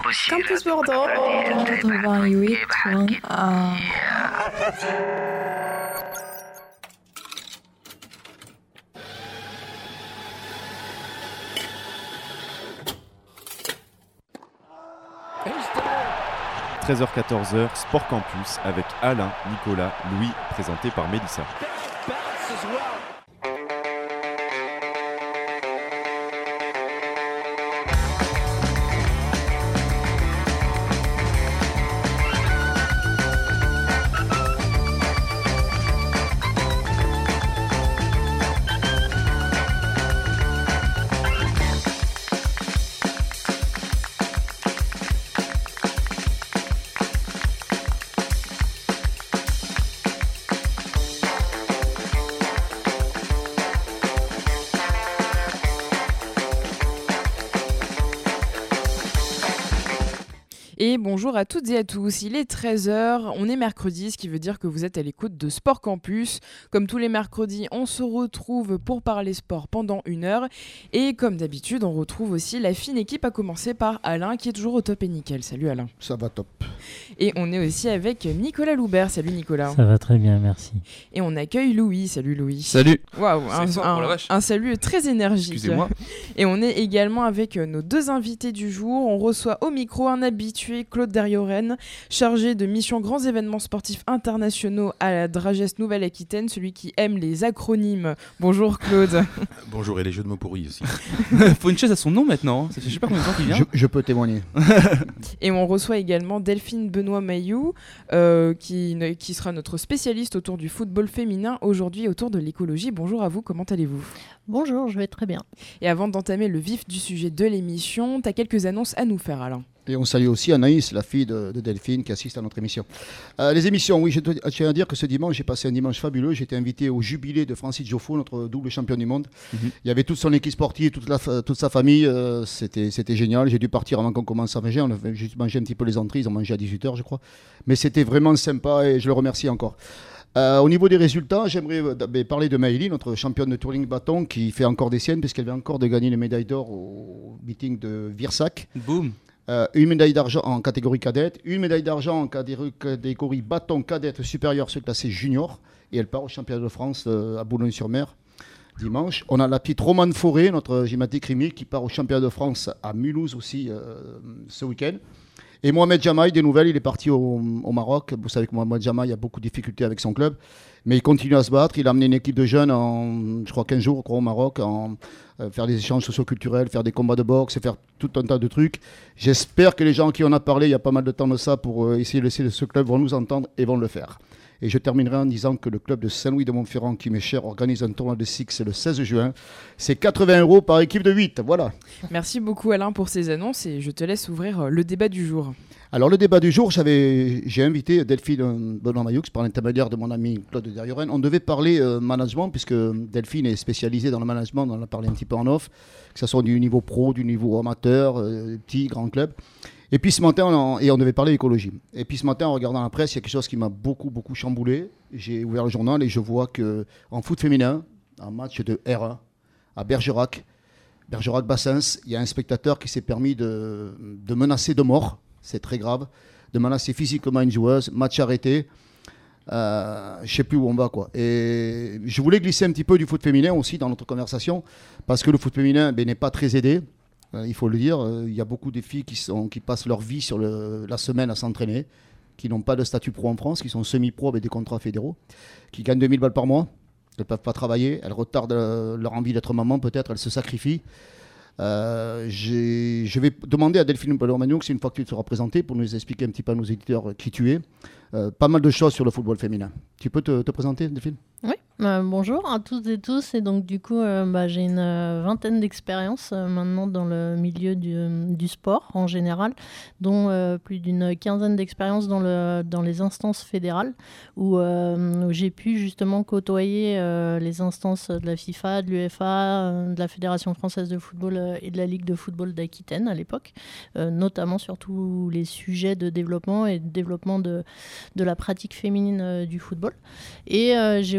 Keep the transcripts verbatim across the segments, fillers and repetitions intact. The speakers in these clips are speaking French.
Campus Bordeaux quatre-vingt-huit point un. treize heures quatorze Sport Campus avec Alain, Nicolas, Louis, présenté par Mélissa. Et bonjour à toutes et à tous, il est treize heures, on est mercredi, ce qui veut dire que vous êtes à l'écoute de Sport Campus. Comme tous les mercredis, on se retrouve pour parler sport pendant une heure. Et comme d'habitude, on retrouve aussi la fine équipe, à commencer par Alain, qui est toujours au top et nickel. Salut Alain. Ça va top. Et on est aussi avec Nicolas Loubert. Salut Nicolas. Ça va très bien, merci. Et on accueille Louis. Salut Louis. Salut. Waouh, un, fort, un, oh un salut très énergique. Excusez-moi. Et on est également avec nos deux invités du jour. On reçoit au micro un habitué, Claude Derrioren, chargé de mission grands événements sportifs internationaux à la Dragesse Nouvelle-Aquitaine, celui qui aime les acronymes. Bonjour Claude. Bonjour, et les jeux de mots pourris aussi. Faut une chaise à son nom maintenant. Je sais pas combien de temps qu'il vient. Je, je peux témoigner. Et on reçoit également Delphine Benoît-Mailloux, euh, qui, qui sera notre spécialiste autour du football féminin aujourd'hui, autour de l'écologie. Bonjour à vous, comment allez-vous ? Bonjour, je vais très bien. Et avant d'entamer le vif du sujet de l'émission, tu as quelques annonces à nous faire, Alain. Et on salue aussi Anaïs, la fille de, de Delphine, qui assiste à notre émission. Euh, les émissions, oui, je, te, je tiens à dire que ce dimanche, j'ai passé un dimanche fabuleux. J'ai été invité au jubilé de Francis Joffo, notre double champion du monde. Mm-hmm. Il y avait toute son équipe sportive, toute, la, toute sa famille. Euh, c'était, c'était génial. J'ai dû partir avant qu'on commence à manger. On a juste mangé un petit peu les entrées. Ils ont mangé à dix-huit heures, je crois. Mais c'était vraiment sympa et je le remercie encore. Euh, au niveau des résultats, j'aimerais euh, parler de Maëlie, notre championne de touring bâton, qui fait encore des siennes, puisqu'elle vient encore de gagner les médailles d'or au meeting de Virsac. Boum. Euh, une médaille d'argent en catégorie cadette, une médaille d'argent en catégorie bâton cadette supérieure sur classée junior, et elle part au championnat de France euh, à Boulogne-sur-Mer dimanche. On a la petite Romane Forêt, notre gymnastique rythmique, qui part au championnat de France à Mulhouse aussi euh, ce week-end. Et Mohamed Jamaï, des nouvelles, il est parti au, au Maroc. Vous savez que Mohamed Jamaï a beaucoup de difficultés avec son club, mais il continue à se battre. Il a amené une équipe de jeunes en, je crois, quinze jours au Maroc, en, euh, faire des échanges socio-culturels, faire des combats de boxe, faire tout un tas de trucs. J'espère que les gens qui en ont parlé il y a pas mal de temps de ça pour euh, essayer de laisser ce club vont nous entendre et vont le faire. Et je terminerai en disant que le club de Saint-Louis-de-Montferrand, qui m'est cher, organise un tournoi de six le seize juin. C'est quatre-vingts euros par équipe de huit. Voilà. Merci beaucoup Alain pour ces annonces et je te laisse ouvrir le débat du jour. Alors le débat du jour, j'avais, j'ai invité Delphine Benoît-Mailloux par l'intermédiaire de mon ami Claude Derrioren. On devait parler euh, management, puisque Delphine est spécialisée dans le management, on en a parlé un petit peu en off, que ce soit du niveau pro, du niveau amateur, euh, petit, grand club. Et puis ce matin, on, et on devait parler écologie. Et puis ce matin, en regardant la presse, il y a quelque chose qui m'a beaucoup, beaucoup chamboulé. J'ai ouvert le journal et je vois qu'en foot féminin, un match de R un à Bergerac, Bergerac-Bassens, il y a un spectateur qui s'est permis de, de menacer de mort. C'est très grave, de menacer physiquement une joueuse, match arrêté, euh, je ne sais plus où on va, quoi. Et je voulais glisser un petit peu du foot féminin aussi dans notre conversation, parce que le foot féminin ben, n'est pas très aidé, euh, il faut le dire. Il y a beaucoup de filles qui, sont, qui passent leur vie sur le, la semaine à s'entraîner, qui n'ont pas de statut pro en France, qui sont semi-pro avec des contrats fédéraux, qui gagnent deux mille balles par mois, elles ne peuvent pas travailler, elles retardent leur envie d'être maman, peut-être, elles se sacrifient. Euh, j'ai, je vais demander à Delphine Benoît-Mailloux, une fois que tu seras présentée, pour nous expliquer un petit peu à nos éditeurs qui tu es. Euh, pas mal de choses sur le football féminin. Tu peux te, te présenter, Delphine ? Oui, euh, bonjour à toutes et tous. Et donc, du coup, euh, bah, j'ai une euh, vingtaine d'expériences euh, maintenant dans le milieu du, du sport en général, dont euh, plus d'une quinzaine d'expériences dans, le, dans les instances fédérales, où, euh, où j'ai pu justement côtoyer euh, les instances de la FIFA, de l'UEFA, euh, de la Fédération française de football euh, et de la Ligue de football d'Aquitaine à l'époque, euh, notamment sur tous les sujets de développement et de développement de, de la pratique féminine euh, du football. Et euh, j'ai aussi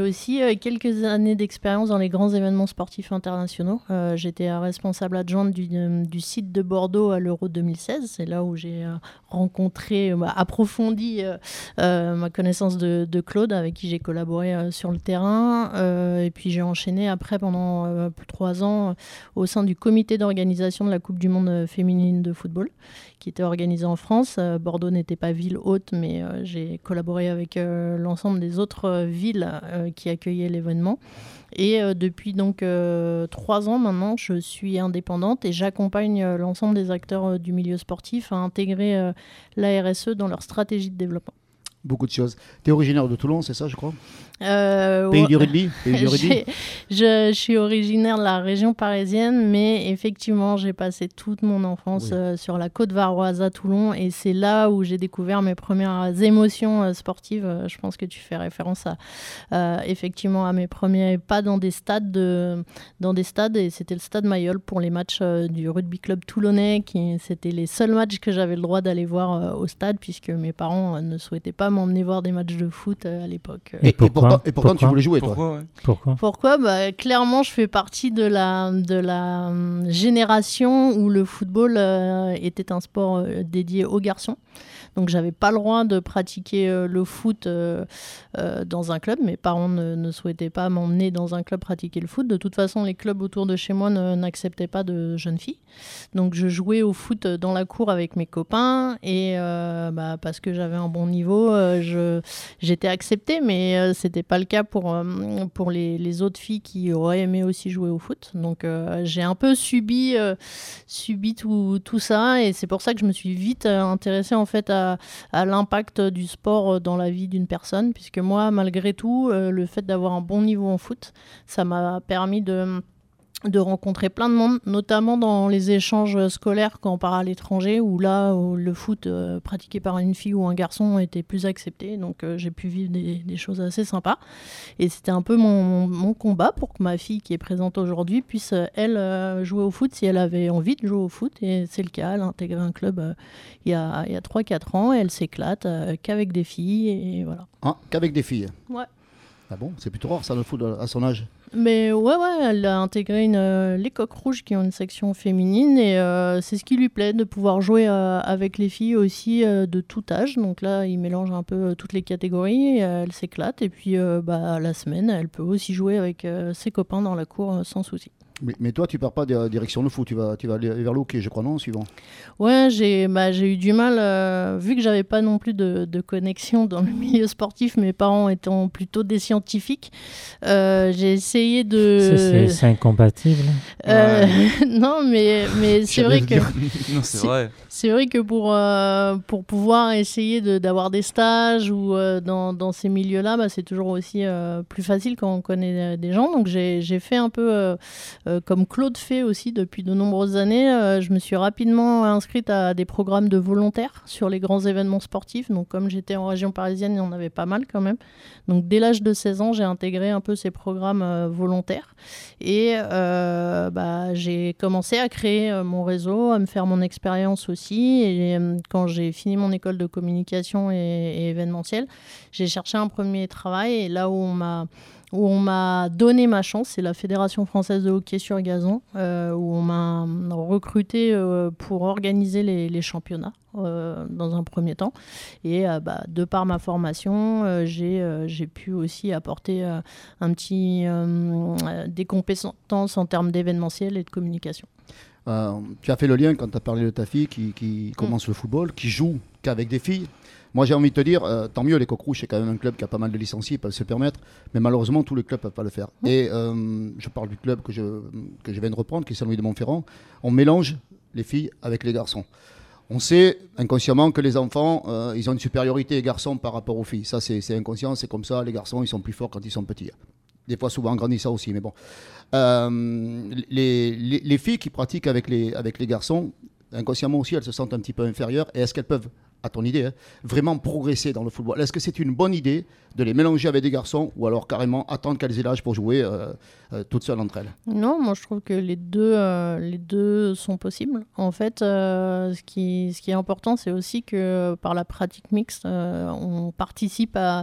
euh, quelques années d'expérience dans les grands événements sportifs internationaux. Euh, j'étais euh, responsable adjointe du, euh, du site de Bordeaux à l'Euro deux mille seize. C'est là où j'ai euh, rencontré, euh, approfondi euh, euh, ma connaissance de, de Claude, avec qui j'ai collaboré euh, sur le terrain. Euh, et puis j'ai enchaîné après pendant euh, plus de trois ans euh, au sein du comité d'organisation de la Coupe du Monde féminine de football, qui était organisée en France. Euh, Bordeaux n'était pas ville haute, mais euh, j'ai collaboré avec euh, l'ensemble des autres euh, villes euh, qui accueillaient l'événement. Et euh, depuis donc euh, trois ans maintenant, je suis indépendante et j'accompagne euh, l'ensemble des acteurs euh, du milieu sportif à intégrer euh, l'A R S E dans leur stratégie de développement. Beaucoup de choses. Tu es originaire de Toulon, c'est ça, je crois Euh, Pays ouais. du rugby, Pays du rugby. je, je suis originaire de la région parisienne, mais effectivement, j'ai passé toute mon enfance Oui. euh, sur la côte varoise à Toulon, et c'est là où j'ai découvert mes premières émotions euh, sportives. Euh, je pense que tu fais référence à, euh, effectivement, à mes premiers pas dans des stades, de, dans des stades, et c'était le stade Mayol pour les matchs euh, du rugby club toulonnais. Qui, c'était les seuls matchs que j'avais le droit d'aller voir euh, au stade, puisque mes parents euh, ne souhaitaient pas m'emmener voir des matchs de foot euh, à l'époque. Et, et pourquoi pourtant, et pourtant tu Pourquoi voulais jouer, toi. Pourquoi ouais. Pourquoi Pourquoi bah, clairement, je fais partie de la, de la euh, génération où le football euh, était un sport euh, dédié aux garçons. Donc, j'avais pas le droit de pratiquer euh, le foot euh, euh, dans un club. Mes parents ne, ne souhaitaient pas m'emmener dans un club pratiquer le foot. De toute façon, les clubs autour de chez moi ne, n'acceptaient pas de jeunes filles. Donc, je jouais au foot dans la cour avec mes copains. Et euh, bah, parce que j'avais un bon niveau, euh, je, j'étais acceptée. Mais euh, c'était pas le cas pour, euh, pour les, les autres filles qui auraient aimé aussi jouer au foot. Donc, euh, j'ai un peu subi, euh, subi tout, tout ça. Et c'est pour ça que je me suis vite euh, intéressée en fait à à l'impact du sport dans la vie d'une personne, puisque moi, malgré tout, euh, le fait d'avoir un bon niveau en foot, ça m'a permis de, de rencontrer plein de monde, notamment dans les échanges scolaires quand on part à l'étranger, où là, où le foot euh, pratiqué par une fille ou un garçon était plus accepté, donc euh, j'ai pu vivre des, des choses assez sympas. Et c'était un peu mon, mon combat pour que ma fille, qui est présente aujourd'hui, puisse, elle, euh, jouer au foot si elle avait envie de jouer au foot, et c'est le cas. Elle a intégré un club euh, il y a, il y a trois quatre ans, et elle s'éclate euh, qu'avec des filles, et voilà. Hein, qu'avec des filles. Ouais. Ah bon, c'est plutôt rare ça, le foot à son âge. Mais ouais, ouais, elle a intégré une, euh, les Coqs Rouges qui ont une section féminine, et euh, c'est ce qui lui plaît, de pouvoir jouer euh, avec les filles aussi euh, de tout âge. Donc là, il mélange un peu euh, toutes les catégories, et, euh, elle s'éclate, et puis euh, bah, la semaine, elle peut aussi jouer avec euh, ses copains dans la cour euh, sans souci. Mais, mais toi, tu pars pas de direction le foot, tu vas, tu vas aller vers le hockey, je crois, non, suivant. Ouais, j'ai, bah, j'ai eu du mal, euh, vu que j'avais pas non plus de, de connexion dans le milieu sportif, mes parents étant plutôt des scientifiques, euh, j'ai essayé de... C'est, c'est, c'est incompatible. Euh, Ouais. non, mais, mais c'est vrai que... Non, c'est vrai. C'est vrai que pour, euh, pour pouvoir essayer de, d'avoir des stages ou euh, dans, dans ces milieux-là, bah, c'est toujours aussi euh, plus facile quand on connaît des gens. Donc j'ai, j'ai fait un peu euh, euh, comme Claude fait aussi depuis de nombreuses années. Euh, je me suis rapidement inscrite à des programmes de volontaires sur les grands événements sportifs. Donc comme j'étais en région parisienne, il y en avait pas mal quand même. Donc dès l'âge de seize ans, j'ai intégré un peu ces programmes euh, volontaires. Et euh, bah, j'ai commencé à créer euh, mon réseau, à me faire mon expérience aussi. Et euh, quand j'ai fini mon école de communication et, et événementiel, j'ai cherché un premier travail. Et là où on m'a, où on m'a donné ma chance, c'est la Fédération française de hockey sur gazon, euh, où on m'a recruté euh, pour organiser les, les championnats. Euh, dans un premier temps, et euh, bah, de par ma formation, euh, j'ai, euh, j'ai pu aussi apporter euh, un petit, euh, des compétences en termes d'événementiel et de communication. Euh, tu as fait le lien quand tu as parlé de ta fille qui, qui commence mmh. le football, qui joue qu'avec des filles. Moi, j'ai envie de te dire, euh, tant mieux, les Coqs Rouges, c'est quand même un club qui a pas mal de licenciés, ils peuvent se permettre, mais malheureusement, tous les clubs ne peuvent pas le faire. Mmh. Et euh, je parle du club que je, que je viens de reprendre, qui est Saint-Louis de Montferrand. On mélange les filles avec les garçons. On sait inconsciemment que les enfants, euh, ils ont une supériorité les garçons par rapport aux filles. Ça, c'est, c'est inconscient, c'est comme ça. Les garçons, ils sont plus forts quand ils sont petits. Des fois, souvent, en grandissant aussi, mais bon. Euh, les, les, les filles qui pratiquent avec les, avec les garçons, inconsciemment aussi, elles se sentent un petit peu inférieures. Et est-ce qu'elles peuvent à ton idée, hein, vraiment progresser dans le football. Est-ce que c'est une bonne idée de les mélanger avec des garçons ou alors carrément attendre qu'elles aient l'âge pour jouer euh, euh, toutes seules entre elles? Non, moi je trouve que les deux, euh, les deux sont possibles. En fait, euh, ce, qui, ce qui est important, c'est aussi que par la pratique mixte, euh, on participe à,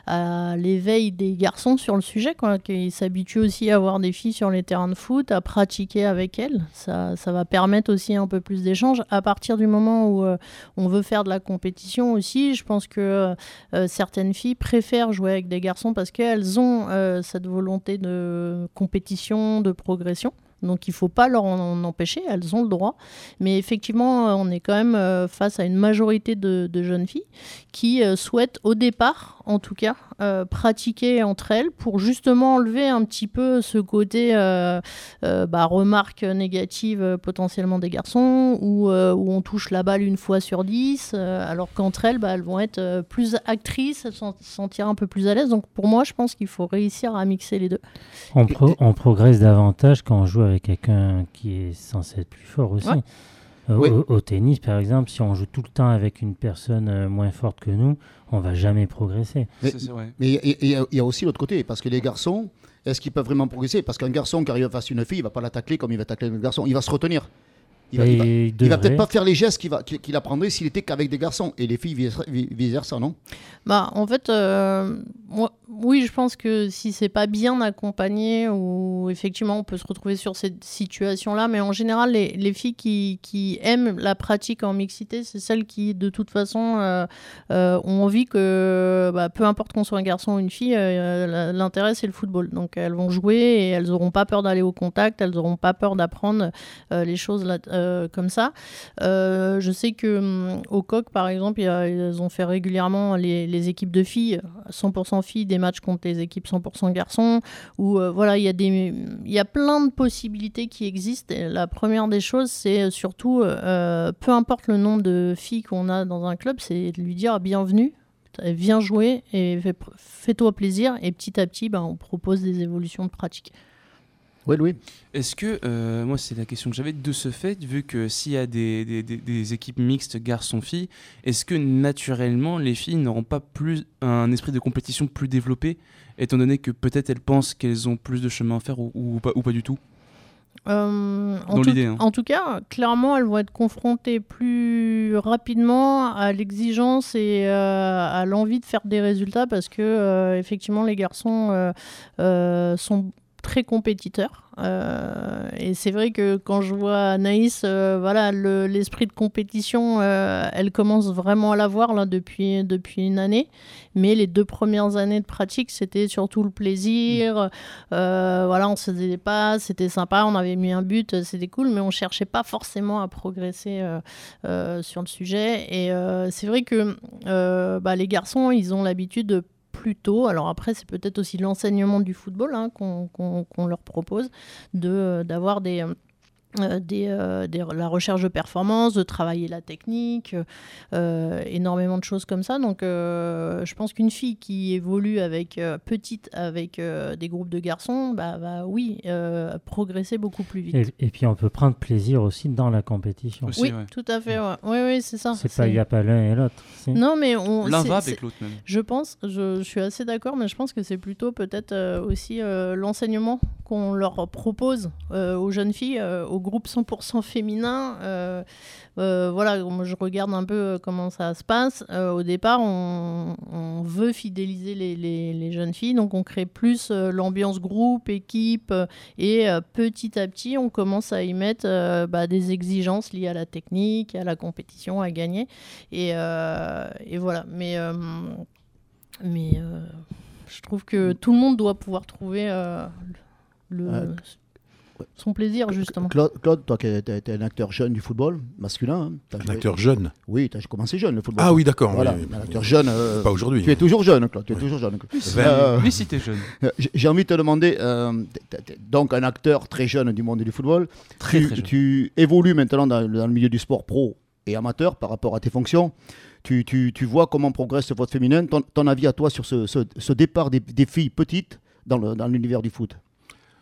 à l'éveil des garçons sur le sujet, quoi, qu'ils s'habituent aussi à voir des filles sur les terrains de foot, à pratiquer avec elles. Ça, ça va permettre aussi un peu plus d'échanges. À partir du moment où euh, on veut faire de la compétition aussi, je pense que euh, certaines filles préfèrent jouer avec des garçons parce qu'elles ont euh, cette volonté de compétition, de progression. Donc il ne faut pas leur en empêcher, elles ont le droit. Mais effectivement, on est quand même euh, face à une majorité de, de jeunes filles qui euh, souhaitent au départ, en tout cas, euh, pratiquer entre elles pour justement enlever un petit peu ce côté euh, euh, bah, remarque négative euh, potentiellement des garçons où, euh, où on touche la balle une fois sur dix, euh, alors qu'entre elles, bah, elles vont être euh, plus actrices, elles vont se sentir un peu plus à l'aise. Donc pour moi, je pense qu'il faut réussir à mixer les deux. On, pro- on progresse davantage quand on joue avec quelqu'un qui est censé être plus fort aussi. Ouais. Euh, Oui. au, au tennis, par exemple, si on joue tout le temps avec une personne euh, moins forte que nous, on va jamais progresser. Mais- Ça, c'est vrai. Mais il y, a- il y a- il y a aussi l'autre côté, parce que les garçons, est-ce qu'ils peuvent vraiment progresser? Parce qu'un garçon qui arrive face à une fille, il ne va pas la tacler comme il va tacler un garçon. Il va se retenir. Il va, Et il va- il il va devrait. peut-être pas faire les gestes qu'il, va, qu'il, qu'il apprendrait s'il était qu'avec des garçons. Et les filles vice-versa, non? Bah, en fait, euh, moi, oui, je pense que si c'est pas bien accompagné, ou effectivement on peut se retrouver sur cette situation-là, mais en général, les, les filles qui, qui aiment la pratique en mixité, c'est celles qui, de toute façon, euh, euh, ont envie que, bah, peu importe qu'on soit un garçon ou une fille, euh, l'intérêt c'est le football. Donc elles vont jouer et elles n'auront pas peur d'aller au contact, elles n'auront pas peur d'apprendre euh, les choses là, euh, comme ça. Euh, je sais que hum, au Coq, par exemple, y a, ils ont fait régulièrement les, les équipes de filles, cent pour cent filles, des matchs contre les équipes cent pour cent garçons, où euh, voilà, il y a des, il y a plein de possibilités qui existent. Et la première des choses, c'est surtout, euh, peu importe le nombre de filles qu'on a dans un club, c'est de lui dire bienvenue. Viens jouer et fais, fais-toi plaisir. Et petit à petit, ben, on propose des évolutions de pratique. Oui, Louis. Est-ce que, euh, moi c'est la question que j'avais, de ce fait, vu que s'il y a des, des, des, des équipes mixtes garçons-filles, est-ce que naturellement les filles n'auront pas plus un esprit de compétition plus développé, étant donné que peut-être elles pensent qu'elles ont plus de chemin à faire ou, ou, pas, ou pas du tout? Euh, en, Dans tout, l'idée, hein. en tout cas, clairement, elles vont être confrontées plus rapidement à l'exigence et euh, à l'envie de faire des résultats parce que, euh, effectivement, les garçons euh, euh, sont très compétiteurs. Euh, et c'est vrai que quand je vois Anaïs, euh, voilà, le, l'esprit de compétition, euh, elle commence vraiment à l'avoir là, depuis, depuis une année. Mais les deux premières années de pratique, c'était surtout le plaisir. Euh, voilà, on se faisait des passes, c'était sympa, on avait mis un but, c'était cool, mais on cherchait pas forcément à progresser euh, euh, sur le sujet. Et euh, c'est vrai que euh, bah, les garçons, ils ont l'habitude de plus tôt. Alors après, c'est peut-être aussi l'enseignement du football hein, qu'on, qu'on, qu'on leur propose, de, d'avoir des... Euh, des, euh, des, la recherche de performance, de travailler la technique, euh, énormément de choses comme ça. Donc, euh, je pense qu'une fille qui évolue avec euh, petite avec euh, des groupes de garçons, bah, bah oui, euh, progresser beaucoup plus vite. Et, et puis on peut prendre plaisir aussi dans la compétition. Aussi, oui, ouais. tout à fait. Ouais. Oui, oui, c'est ça. C'est, c'est pas il n'y a pas l'un et l'autre. C'est... Non, mais on. L'un c'est, va c'est... avec l'autre même. Je pense, je, je suis assez d'accord, mais je pense que c'est plutôt peut-être euh, aussi euh, l'enseignement qu'on leur propose euh, aux jeunes filles, euh, au groupe cent pour cent féminin. Euh, euh, voilà, moi je regarde un peu comment ça se passe. Euh, au départ, on, on veut fidéliser les, les, les jeunes filles, donc on crée plus euh, l'ambiance groupe, équipe, euh, et euh, petit à petit, on commence à y mettre euh, bah, des exigences liées à la technique, à la compétition, à gagner. Et, euh, et voilà, mais... Euh, mais euh, je trouve que tout le monde doit pouvoir trouver euh, le, Euh, son plaisir, justement. Claude, Claude, toi qui es un acteur jeune du football masculin. Hein, t'as Un joué- acteur jeune. Oui, tu as commencé jeune le football. Ah oui, d'accord. Voilà, oui, oui. un acteur jeune. euh, Pas aujourd'hui. Tu es toujours jeune, Claude. Tu es Ouais. toujours jeune. vingt. Euh, Lui, si t'es jeune. Euh, J'ai j'ai envie de te demander, euh, t'es- t'es donc un acteur très jeune du monde du football, Très, tu, très jeune. tu évolues maintenant dans, dans le milieu du sport pro et amateur par rapport à tes fonctions. Tu, tu, tu vois comment progresse le vote féminin. Ton, ton avis à toi sur ce, ce, ce départ des, des filles petites dans, le, dans l'univers du foot?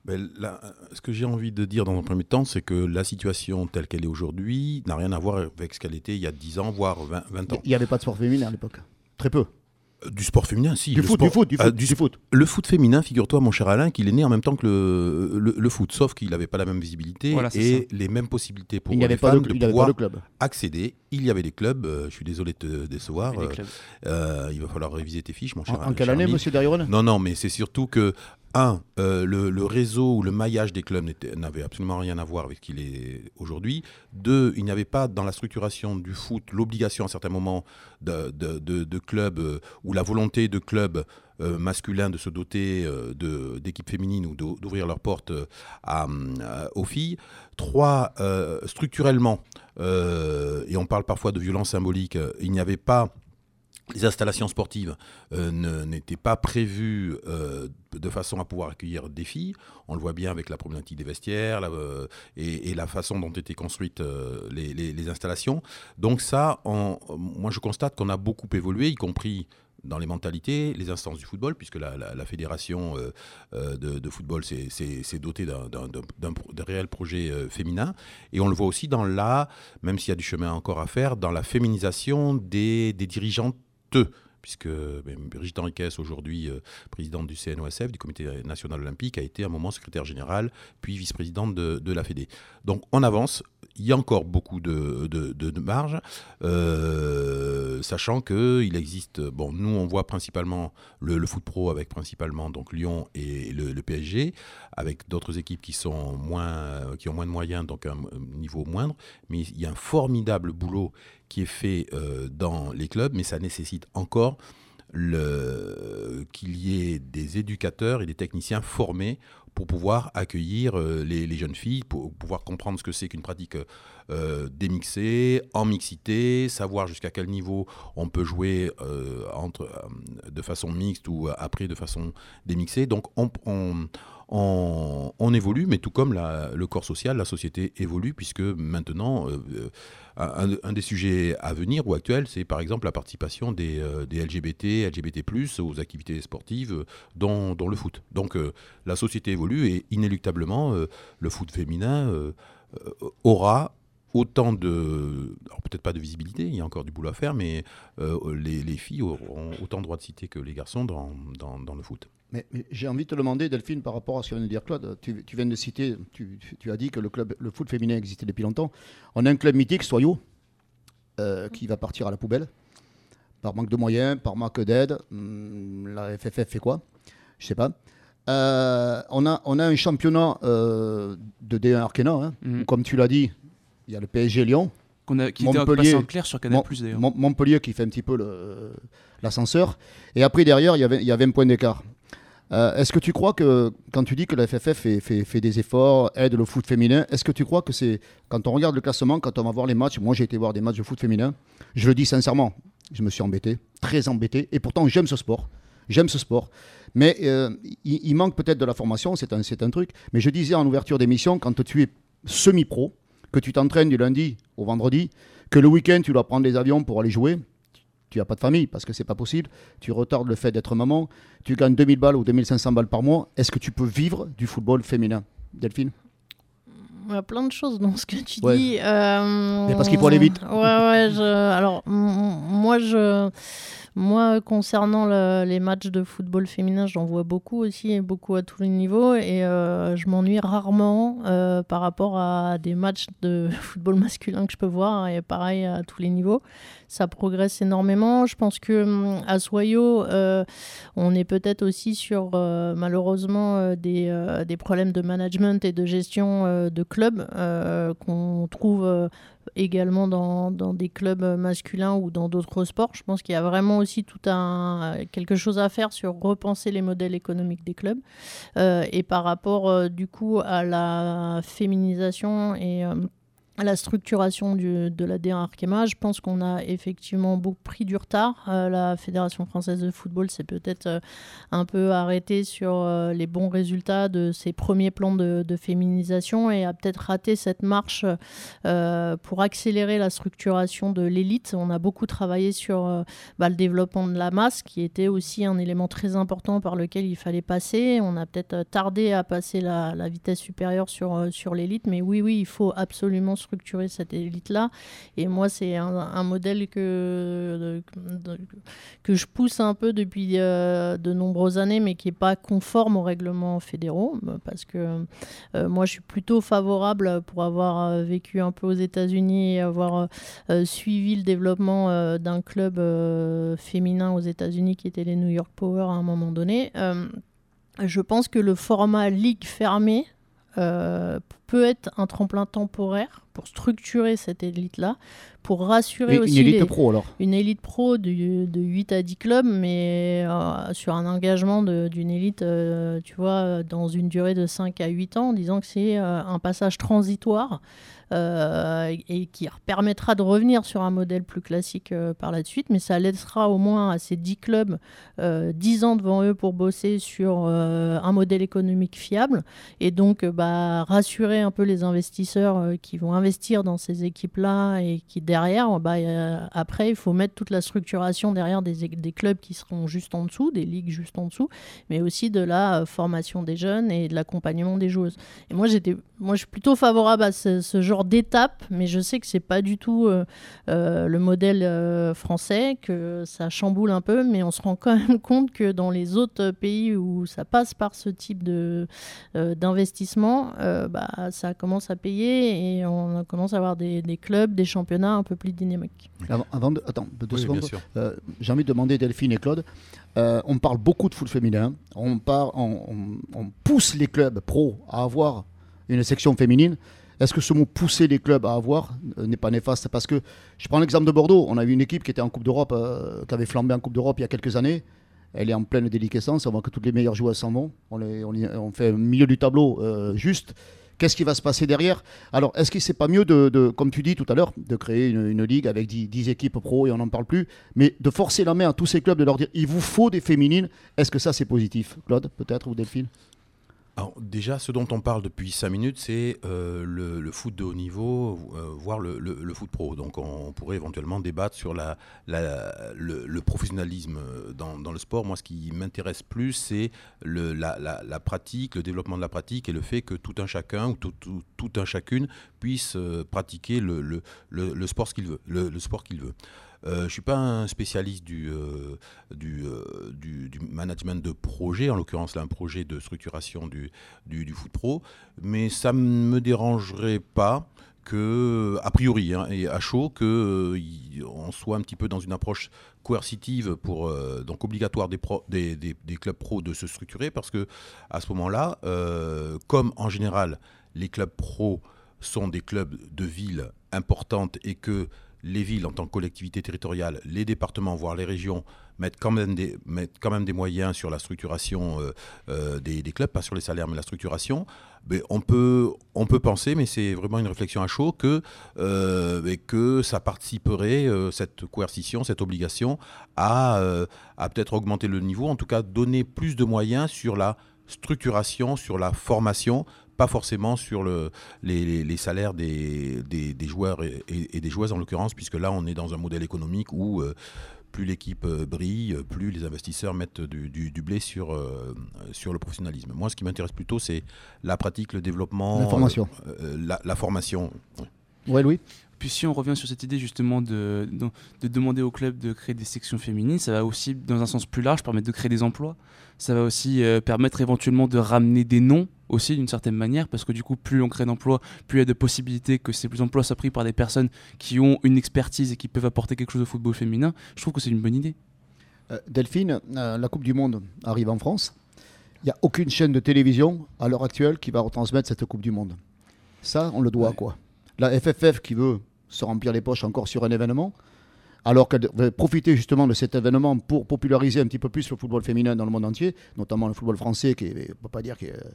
Ben, là, ce que j'ai envie de dire dans un premier temps, c'est que la situation telle qu'elle est aujourd'hui n'a rien à voir avec ce qu'elle était il y a dix ans, voire vingt, vingt ans. Il n'y avait pas de sport féminin à l'époque. Très peu. Du sport féminin, si. Du le foot, sport, du foot, du foot, euh, du du foot. Le foot féminin, figure-toi, mon cher Alain, qu'il est né en même temps que le, le, le foot, sauf qu'il n'avait pas la même visibilité Voilà, c'est et ça. les mêmes possibilités pour Il n'y les avait pas femmes de, de il avait pouvoir pas de club. accéder. Il y avait des clubs, euh, je suis désolé de te décevoir, Les euh, clubs. euh, il va falloir réviser tes fiches, mon cher En, Alain. en quelle année, monsieur Derriron? Non, non, mais c'est surtout que, un, euh, le, le réseau ou le maillage des clubs n'était- n'avait absolument rien à voir avec ce qu'il est aujourd'hui. Deux, il n'y avait pas dans la structuration du foot l'obligation à certains moments de, de, de, de clubs euh, ou la volonté de clubs euh, masculins de se doter euh, de, d'équipes féminines ou d'o- d'ouvrir leurs portes euh, à, à- aux filles. Trois, euh, structurellement, euh, et on parle parfois de violence symbolique, euh, il n'y avait pas... Les installations sportives euh, ne- n'étaient pas prévues euh, de façon à pouvoir accueillir des filles. On le voit bien avec la problématique des vestiaires la, euh, et, et la façon dont étaient construites euh, les, les- les installations. Donc ça, on- moi je constate qu'on a beaucoup évolué, y compris dans les mentalités, les instances du football, puisque la, la- la fédération euh, euh, de, de football s'est, s'est- s'est dotée d'un, d'un- d'un- d'un pro- d'un réel projet euh, féminin. Et on le voit aussi dans la, même s'il y a du chemin encore à faire, dans la féminisation des, des dirigeantes, puisque ben, Brigitte Henriquez, aujourd'hui euh, présidente du C N O S F, du Comité national olympique, a été à un moment secrétaire général, puis vice-présidente de, de la Fédé. Donc on avance, il y a encore beaucoup de, de, de, de marge, euh, sachant qu'il existe, bon, nous on voit principalement le, le foot pro avec principalement donc Lyon et le, le P S G, avec d'autres équipes qui, sont moins, qui ont moins de moyens, donc un niveau moindre, mais il y a un formidable boulot qui est fait euh, dans les clubs, mais ça nécessite encore le, qu'il y ait des éducateurs et des techniciens formés pour pouvoir accueillir euh, les, les jeunes filles, pour pouvoir comprendre ce que c'est qu'une pratique euh, démixée, en mixité, savoir jusqu'à quel niveau on peut jouer euh, entre, euh, de façon mixte ou après de façon démixée. Donc on, on, on, on évolue, mais tout comme la, le corps social, la société évolue, puisque maintenant, euh, un, un des sujets à venir ou actuels, c'est par exemple la participation des, euh, des L G B T, L G B T plus, aux activités sportives, euh, dont, dont le foot. Donc euh, la société évolue et inéluctablement, euh, le foot féminin euh, euh, aura autant de... Alors peut-être pas de visibilité, il y a encore du boulot à faire, mais euh, les, les filles auront autant de droits de citer que les garçons dans, dans, dans le foot. Mais, mais j'ai envie de te demander, Delphine, par rapport à ce que vient de dire Claude, tu, tu viens de citer, tu, tu as dit que le, club, le foot féminin existait depuis longtemps. On a un club mythique, Soyaux, euh, qui va partir à la poubelle, par manque de moyens, par manque d'aide. Hum, la F F F fait quoi? Je sais pas. Euh, on, a, on a un championnat euh, de D un Arkena, hein, Mhm. où, comme tu l'as dit, il y a le P S G Lyon. Qu'on a, qui était Montpellier- passé en clair sur Canal+, Mon- d'ailleurs. Mon- Montpellier qui fait un petit peu le- l'ascenseur. Et après, derrière, il y avait, il y avait un point d'écart. Euh, est-ce que tu crois que, quand tu dis que la F F F fait, fait, fait des efforts, aide le foot féminin, est-ce que tu crois que c'est, quand on regarde le classement, quand on va voir les matchs, moi j'ai été voir des matchs de foot féminin, je le dis sincèrement, je me suis embêté, très embêté, et pourtant j'aime ce sport, j'aime ce sport. Mais euh, il, il manque peut-être de la formation, c'est un, c'est un truc. Mais je disais en ouverture d'émission, quand tu es semi-pro, que tu t'entraînes du lundi au vendredi, que le week-end tu dois prendre les avions pour aller jouer, tu n'as pas de famille parce que c'est pas possible, tu retardes le fait d'être maman, tu gagnes deux mille balles ou deux mille cinq cents balles par mois, est-ce que tu peux vivre du football féminin, Delphine? Il y a plein de choses dans ce que tu Ouais. dis. Euh, Mais parce qu'il faut aller vite. Ouais, ouais. Je, alors, m- moi, je, moi, concernant le- les matchs de football féminin, j'en vois beaucoup aussi, et beaucoup à tous les niveaux. Et euh, je m'ennuie rarement euh, par rapport à des matchs de football masculin que je peux voir. Et pareil à tous les niveaux. Ça progresse énormément. Je pense que hum, à Soyaux, euh, on est peut-être aussi sur, euh, malheureusement, euh, des, euh, des problèmes de management et de gestion euh, de clubs euh, qu'on trouve euh, également dans, dans des clubs masculins ou dans d'autres sports. Je pense qu'il y a vraiment aussi tout un, quelque chose à faire sur repenser les modèles économiques des clubs. Euh, et par rapport, euh, du coup, à la féminisation et... euh, la structuration du, de la D un Arkema, je pense qu'on a effectivement beaucoup pris du retard. Euh, la Fédération française de football s'est peut-être euh, un peu arrêtée sur euh, les bons résultats de ses premiers plans de, de féminisation et a peut-être raté cette marche euh, pour accélérer la structuration de l'élite. On a beaucoup travaillé sur euh, bah, le développement de la masse, qui était aussi un élément très important par lequel il fallait passer. On a peut-être tardé à passer la, la vitesse supérieure sur, euh, sur l'élite, mais oui, oui, il faut absolument structurer cette élite-là. Et moi, c'est un, un modèle que, de, que je pousse un peu depuis euh, de nombreuses années, mais qui n'est pas conforme aux règlements fédéraux, parce que euh, moi, je suis plutôt favorable, pour avoir euh, vécu un peu aux États-Unis et avoir euh, suivi le développement euh, d'un club euh, féminin aux États-Unis qui était les New York Power à un moment donné. Euh, je pense que le format ligue fermée Euh, peut être un tremplin temporaire pour structurer cette élite-là, pour rassurer Et aussi une élite les, pro alors une élite pro de, de huit à dix clubs, mais euh, sur un engagement de, d'une élite, euh, tu vois, dans une durée de cinq à huit ans, en disant que c'est euh, un passage transitoire euh, et qui permettra de revenir sur un modèle plus classique euh, par la suite, mais ça laissera au moins à ces dix clubs euh, dix ans devant eux pour bosser sur euh, un modèle économique fiable et donc euh, bah, rassurer un peu les investisseurs euh, qui vont investir dans ces équipes-là et qui derrière, bah, euh, après, il faut mettre toute la structuration derrière des, des clubs qui seront juste en dessous, des ligues juste en dessous, mais aussi de la euh, formation des jeunes et de l'accompagnement des joueuses. Et moi, j'étais, moi, je suis plutôt favorable à ce, ce genre d'étape, mais je sais que c'est pas du tout euh, euh, le modèle euh, français, que ça chamboule un peu, mais on se rend quand même compte que dans les autres pays où ça passe par ce type de, euh, d'investissement, euh, bah, ça commence à payer et on commence à avoir des, des clubs, des championnats un peu plus dynamiques. Avant, avant de, attends, deux Oui, secondes. bien sûr. Euh, j'ai envie de demander Delphine et Claude. Euh, on parle beaucoup de foot féminin. On, part, on, on, on pousse les clubs pro à avoir une section féminine. Est-ce que ce mot pousser les clubs à avoir euh, n'est pas néfaste? Parce que je prends l'exemple de Bordeaux. On a eu une équipe qui était en Coupe d'Europe, euh, qui avait flambé en Coupe d'Europe il y a quelques années. Elle est en pleine déliquescence. On voit que toutes les meilleures joueuses s'en vont. On, les, on, on fait un milieu du tableau euh, juste. Qu'est-ce qui va se passer derrière? Alors, est-ce que c'est pas mieux, de, de, comme tu dis tout à l'heure, de créer une, une ligue avec dix, dix équipes pro et on n'en parle plus, mais de forcer la main à tous ces clubs, de leur dire il vous faut des féminines? Est-ce que ça, c'est positif? Claude, peut-être, ou Delphine? Alors, déjà, ce dont on parle depuis cinq minutes, c'est euh, le, le foot de haut niveau, euh, voire le, le, le foot pro. Donc, on, on pourrait éventuellement débattre sur la, la, le, le professionnalisme dans, dans le sport. Moi, ce qui m'intéresse plus, c'est le, la, la, la pratique, le développement de la pratique et le fait que tout un chacun ou tout, tout, tout un chacune puisse euh, pratiquer le, le, le, le sport qu'il veut. Le, le sport qu'il veut. Euh, je ne suis pas un spécialiste du, euh, du, euh, du, du management de projet, en l'occurrence là un projet de structuration du, du, du foot pro, mais ça ne me dérangerait pas que, a priori, hein, et à chaud, qu'on euh, soit un petit peu dans une approche coercitive, pour, euh, donc obligatoire des, pro, des, des, des clubs pro de se structurer, parce que à ce moment-là, euh, comme en général les clubs pro sont des clubs de villes importantes et que les villes en tant que collectivité territoriale, les départements, voire les régions, mettent quand même des, mettent quand même des moyens sur la structuration euh, euh, des, des clubs, pas sur les salaires, mais la structuration, mais on, peut, on peut penser, mais c'est vraiment une réflexion à chaud, que, euh, que ça participerait, euh, cette coercition, cette obligation, à, euh, à peut-être augmenter le niveau, en tout cas donner plus de moyens sur la structuration, sur la formation, pas forcément sur le, les, les, les salaires des, des, des joueurs et, et, et des joueuses en l'occurrence, puisque là on est dans un modèle économique où euh, plus l'équipe euh, brille, plus les investisseurs mettent du, du, du blé sur, euh, sur le professionnalisme. Moi, ce qui m'intéresse plutôt, c'est la pratique, le développement, la formation. Euh, la, la formation. Ouais. Ouais, Louis. Puis si on revient sur cette idée justement de, de, de demander aux clubs de créer des sections féminines, ça va aussi, dans un sens plus large, permettre de créer des emplois. Ça va aussi euh, permettre éventuellement de ramener des noms aussi d'une certaine manière, parce que du coup, plus on crée d'emplois, plus il y a de possibilités que ces emplois soient pris par des personnes qui ont une expertise et qui peuvent apporter quelque chose au football féminin. Je trouve que c'est une bonne idée. Euh, Delphine, euh, la Coupe du Monde arrive en France. Il n'y a aucune chaîne de télévision à l'heure actuelle qui va retransmettre cette Coupe du Monde. Ça, on le doit ouais. à quoi? La F F F qui veut se remplir les poches encore sur un événement, alors qu'elle va profiter justement de cet événement pour populariser un petit peu plus le football féminin dans le monde entier, notamment le football français, qui est, on ne peut pas dire qu'on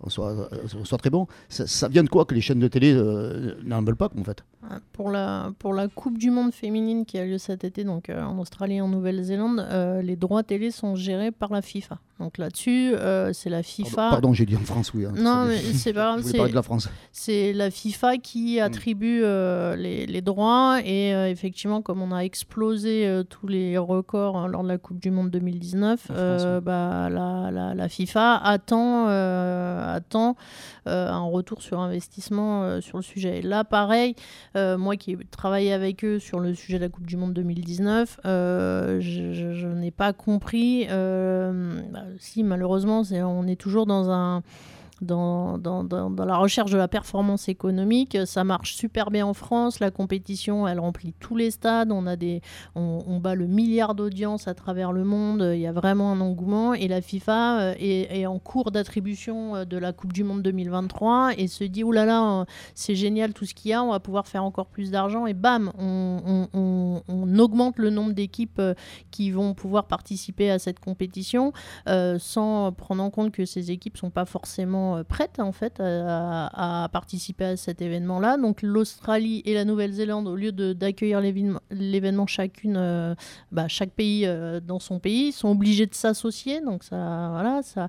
on soit, on soit très bon. Ça, ça vient de quoi que les chaînes de télé euh, n'en veulent pas, en fait? Pour la, pour la Coupe du Monde féminine qui a lieu cet été, donc euh, en Australie et en Nouvelle-Zélande, euh, les droits télé sont gérés par la FIFA. Donc là-dessus, euh, c'est la FIFA. Pardon, pardon, j'ai dit en France, oui. Hein, non, mais c'est pas grave. Je voulais parler de la France. C'est la FIFA qui attribue euh, les, les droits et euh, effectivement, comme on a explosé euh, tous les records hein, lors de la Coupe du Monde deux mille dix-neuf, la, France, euh, oui. bah, la, la, la FIFA attend, euh, attend euh, un retour sur investissement euh, sur le sujet. Et là, pareil. Euh, moi qui ai travaillé avec eux sur le sujet de la Coupe du Monde deux mille dix-neuf, euh, je, je, je n'ai pas compris. Euh, bah, si, malheureusement, c'est, on est toujours dans un... Dans, dans, dans, dans la recherche de la performance économique. Ça marche super bien en France. La compétition, elle remplit tous les stades. On, a des, on, on bat le milliard d'audience à travers le monde. Il y a vraiment un engouement. Et la FIFA est, est en cours d'attribution de la Coupe du Monde deux mille vingt-trois et se dit, oulala, là là, c'est génial tout ce qu'il y a. On va pouvoir faire encore plus d'argent. Et bam, on, on, on, on augmente le nombre d'équipes qui vont pouvoir participer à cette compétition euh, sans prendre en compte que ces équipes ne sont pas forcément prêtes en fait à, à participer à cet événement-là. Donc l'Australie et la Nouvelle-Zélande, au lieu de, d'accueillir l'événement, l'événement chacune, euh, bah, chaque pays euh, dans son pays, sont obligés de s'associer. Donc ça, voilà, ça,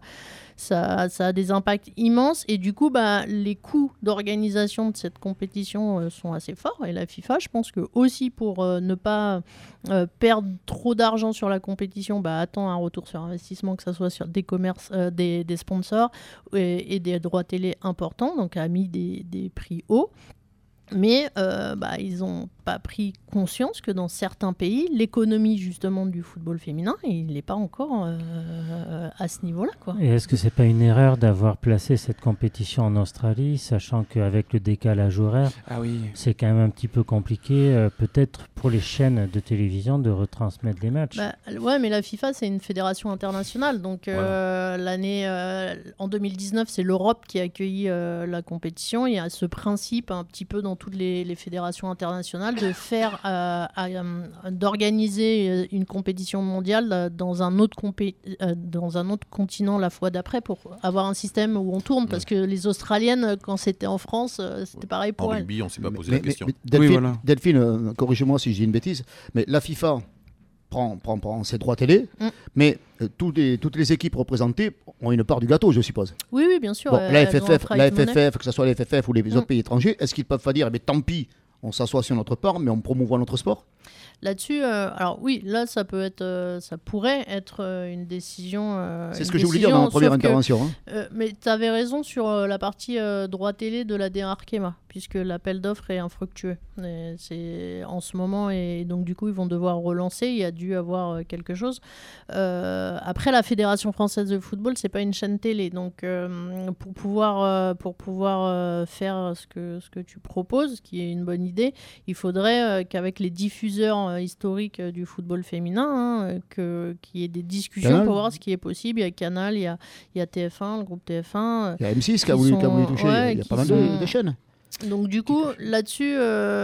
ça, ça a des impacts immenses. Et du coup, bah, les coûts d'organisation de cette compétition euh, sont assez forts. Et la FIFA, je pense que aussi pour euh, ne pas euh, perdre trop d'argent sur la compétition, bah, attend un retour sur investissement, que ce soit sur des commerces, euh, des, des sponsors et, et des droits télé importants, donc a mis des, des prix hauts. Mais euh, bah, ils n'ont pas pris conscience que dans certains pays, l'économie justement du football féminin, il n'est pas encore euh, à ce niveau-là, quoi. Et est-ce que c'est pas une erreur d'avoir placé cette compétition en Australie, sachant qu'avec le décalage horaire, ah oui. c'est quand même un petit peu compliqué, euh, peut-être pour les chaînes de télévision, de retransmettre les matchs? Bah, ouais, mais la FIFA, c'est une fédération internationale. Donc euh, voilà. l'année, euh, en deux mille dix-neuf, c'est l'Europe qui a accueilli euh, la compétition. Il y a ce principe un petit peu dans toutes les, les fédérations internationales de faire, euh, à, euh, d'organiser une compétition mondiale dans un autre compé- euh, dans un autre continent la fois d'après pour avoir un système où on tourne. Parce que les Australiennes, quand c'était en France, c'était pareil pour en elles. rugby, on ne s'est pas posé mais, la question. Mais, mais Delphine, oui, voilà. Delphine euh, corrigez-moi si je dis une bêtise, mais la FIFA prend, prend, prend ses droits télé, mm. mais euh, toutes, les, toutes les équipes représentées ont une part du gâteau, je suppose. Oui, oui, bien sûr. Bon, euh, la F F F, la F F F, que ce soit la F F F ou les mm. autres pays étrangers, est-ce qu'ils peuvent pas dire, eh bien, tant pis, on s'assoit sur notre part, mais on promouvoit notre sport? Là-dessus, euh, alors oui, là, ça peut être, euh, ça pourrait être euh, une décision. Euh, c'est une ce que je voulais dire dans ma première intervention. Que, hein. euh, mais tu avais raison sur euh, la partie euh, droit télé de la D Arkema, puisque l'appel d'offres est infructueux. Et c'est en ce moment, et donc du coup, ils vont devoir relancer. Il y a dû avoir euh, quelque chose. Euh, après, la Fédération française de football, c'est pas une chaîne télé, donc euh, pour pouvoir, euh, pour pouvoir euh, faire ce que ce que tu proposes, qui est une bonne idée, il faudrait euh, qu'avec les diffuseurs euh, historique du football féminin, hein, que, qu'il y ait des discussions Canal. Pour voir ce qui est possible. Il y a Canal, il y a, il y a T F un, le groupe T F un. Il y a M six qui a voulu, sont, qui a voulu toucher. Ouais, il y a pas mal sont... de, de chaînes. Donc du coup, là-dessus,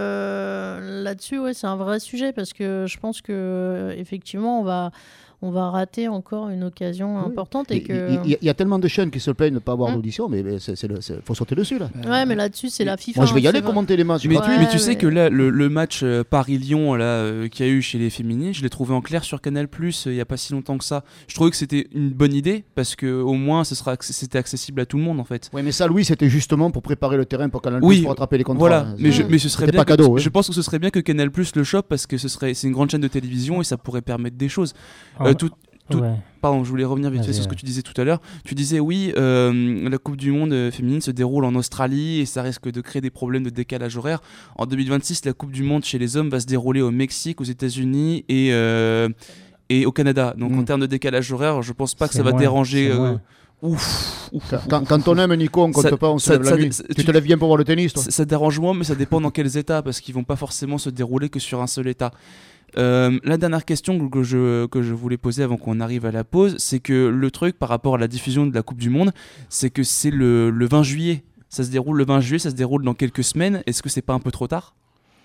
euh, là-dessus ouais, c'est un vrai sujet parce que je pense que effectivement, on va... on va rater encore une occasion oui. importante. Il que... y, y, y a tellement de chaînes qui se plaignent de ne pas avoir mmh. d'audition, mais il faut sauter dessus. Là. Ouais, mais là-dessus, c'est la FIFA. Moi, je vais y aller commenter les matchs. Mais, ouais, tu, mais tu mais... sais que là, le, le match euh, Paris-Lyon là, euh, qu'il y a eu chez les féminines, je l'ai trouvé en clair sur Canal plus, il euh, n'y a pas si longtemps que ça. Je trouvais que c'était une bonne idée parce qu'au moins, ce sera, c'était accessible à tout le monde en fait. Oui, mais ça, Louis, c'était justement pour préparer le terrain pour Canal plus oui, pour attraper les contrats. Voilà, mais, je, mais ce serait bien pas cadeau. Que, ouais. Je pense que ce serait bien que Canal plus le chope parce que ce serait, c'est une grande chaîne de télévision et ça pourrait permettre des choses. Ah, euh, tout, Tout, ouais. Pardon, je voulais revenir vite fait sur ce que tu disais tout à l'heure. Tu disais oui, euh, la Coupe du Monde euh, féminine se déroule en Australie et ça risque de créer des problèmes de décalage horaire. En deux mille vingt-six, la Coupe du Monde chez les hommes va se dérouler au Mexique, aux États-Unis et, euh, et au Canada. Donc mmh. en termes de décalage horaire, je pense pas que c'est ça va moins, déranger. Euh, ouf, ouf, quand, ouf, quand on aime Nico, on compte ça, pas, on se ça, lève la ça, nuit. Ça, tu, tu te lèves bien pour voir le tennis, toi. Ça, ça dérange moins, mais ça dépend dans quels états parce qu'ils vont pas forcément se dérouler que sur un seul état. Euh, la dernière question que je, que je voulais poser avant qu'on arrive à la pause, c'est que le truc par rapport à la diffusion de la Coupe du Monde, c'est que c'est le, le vingt juillet. Ça se déroule le vingt juillet, ça se déroule dans quelques semaines. Est-ce que c'est pas un peu trop tard ?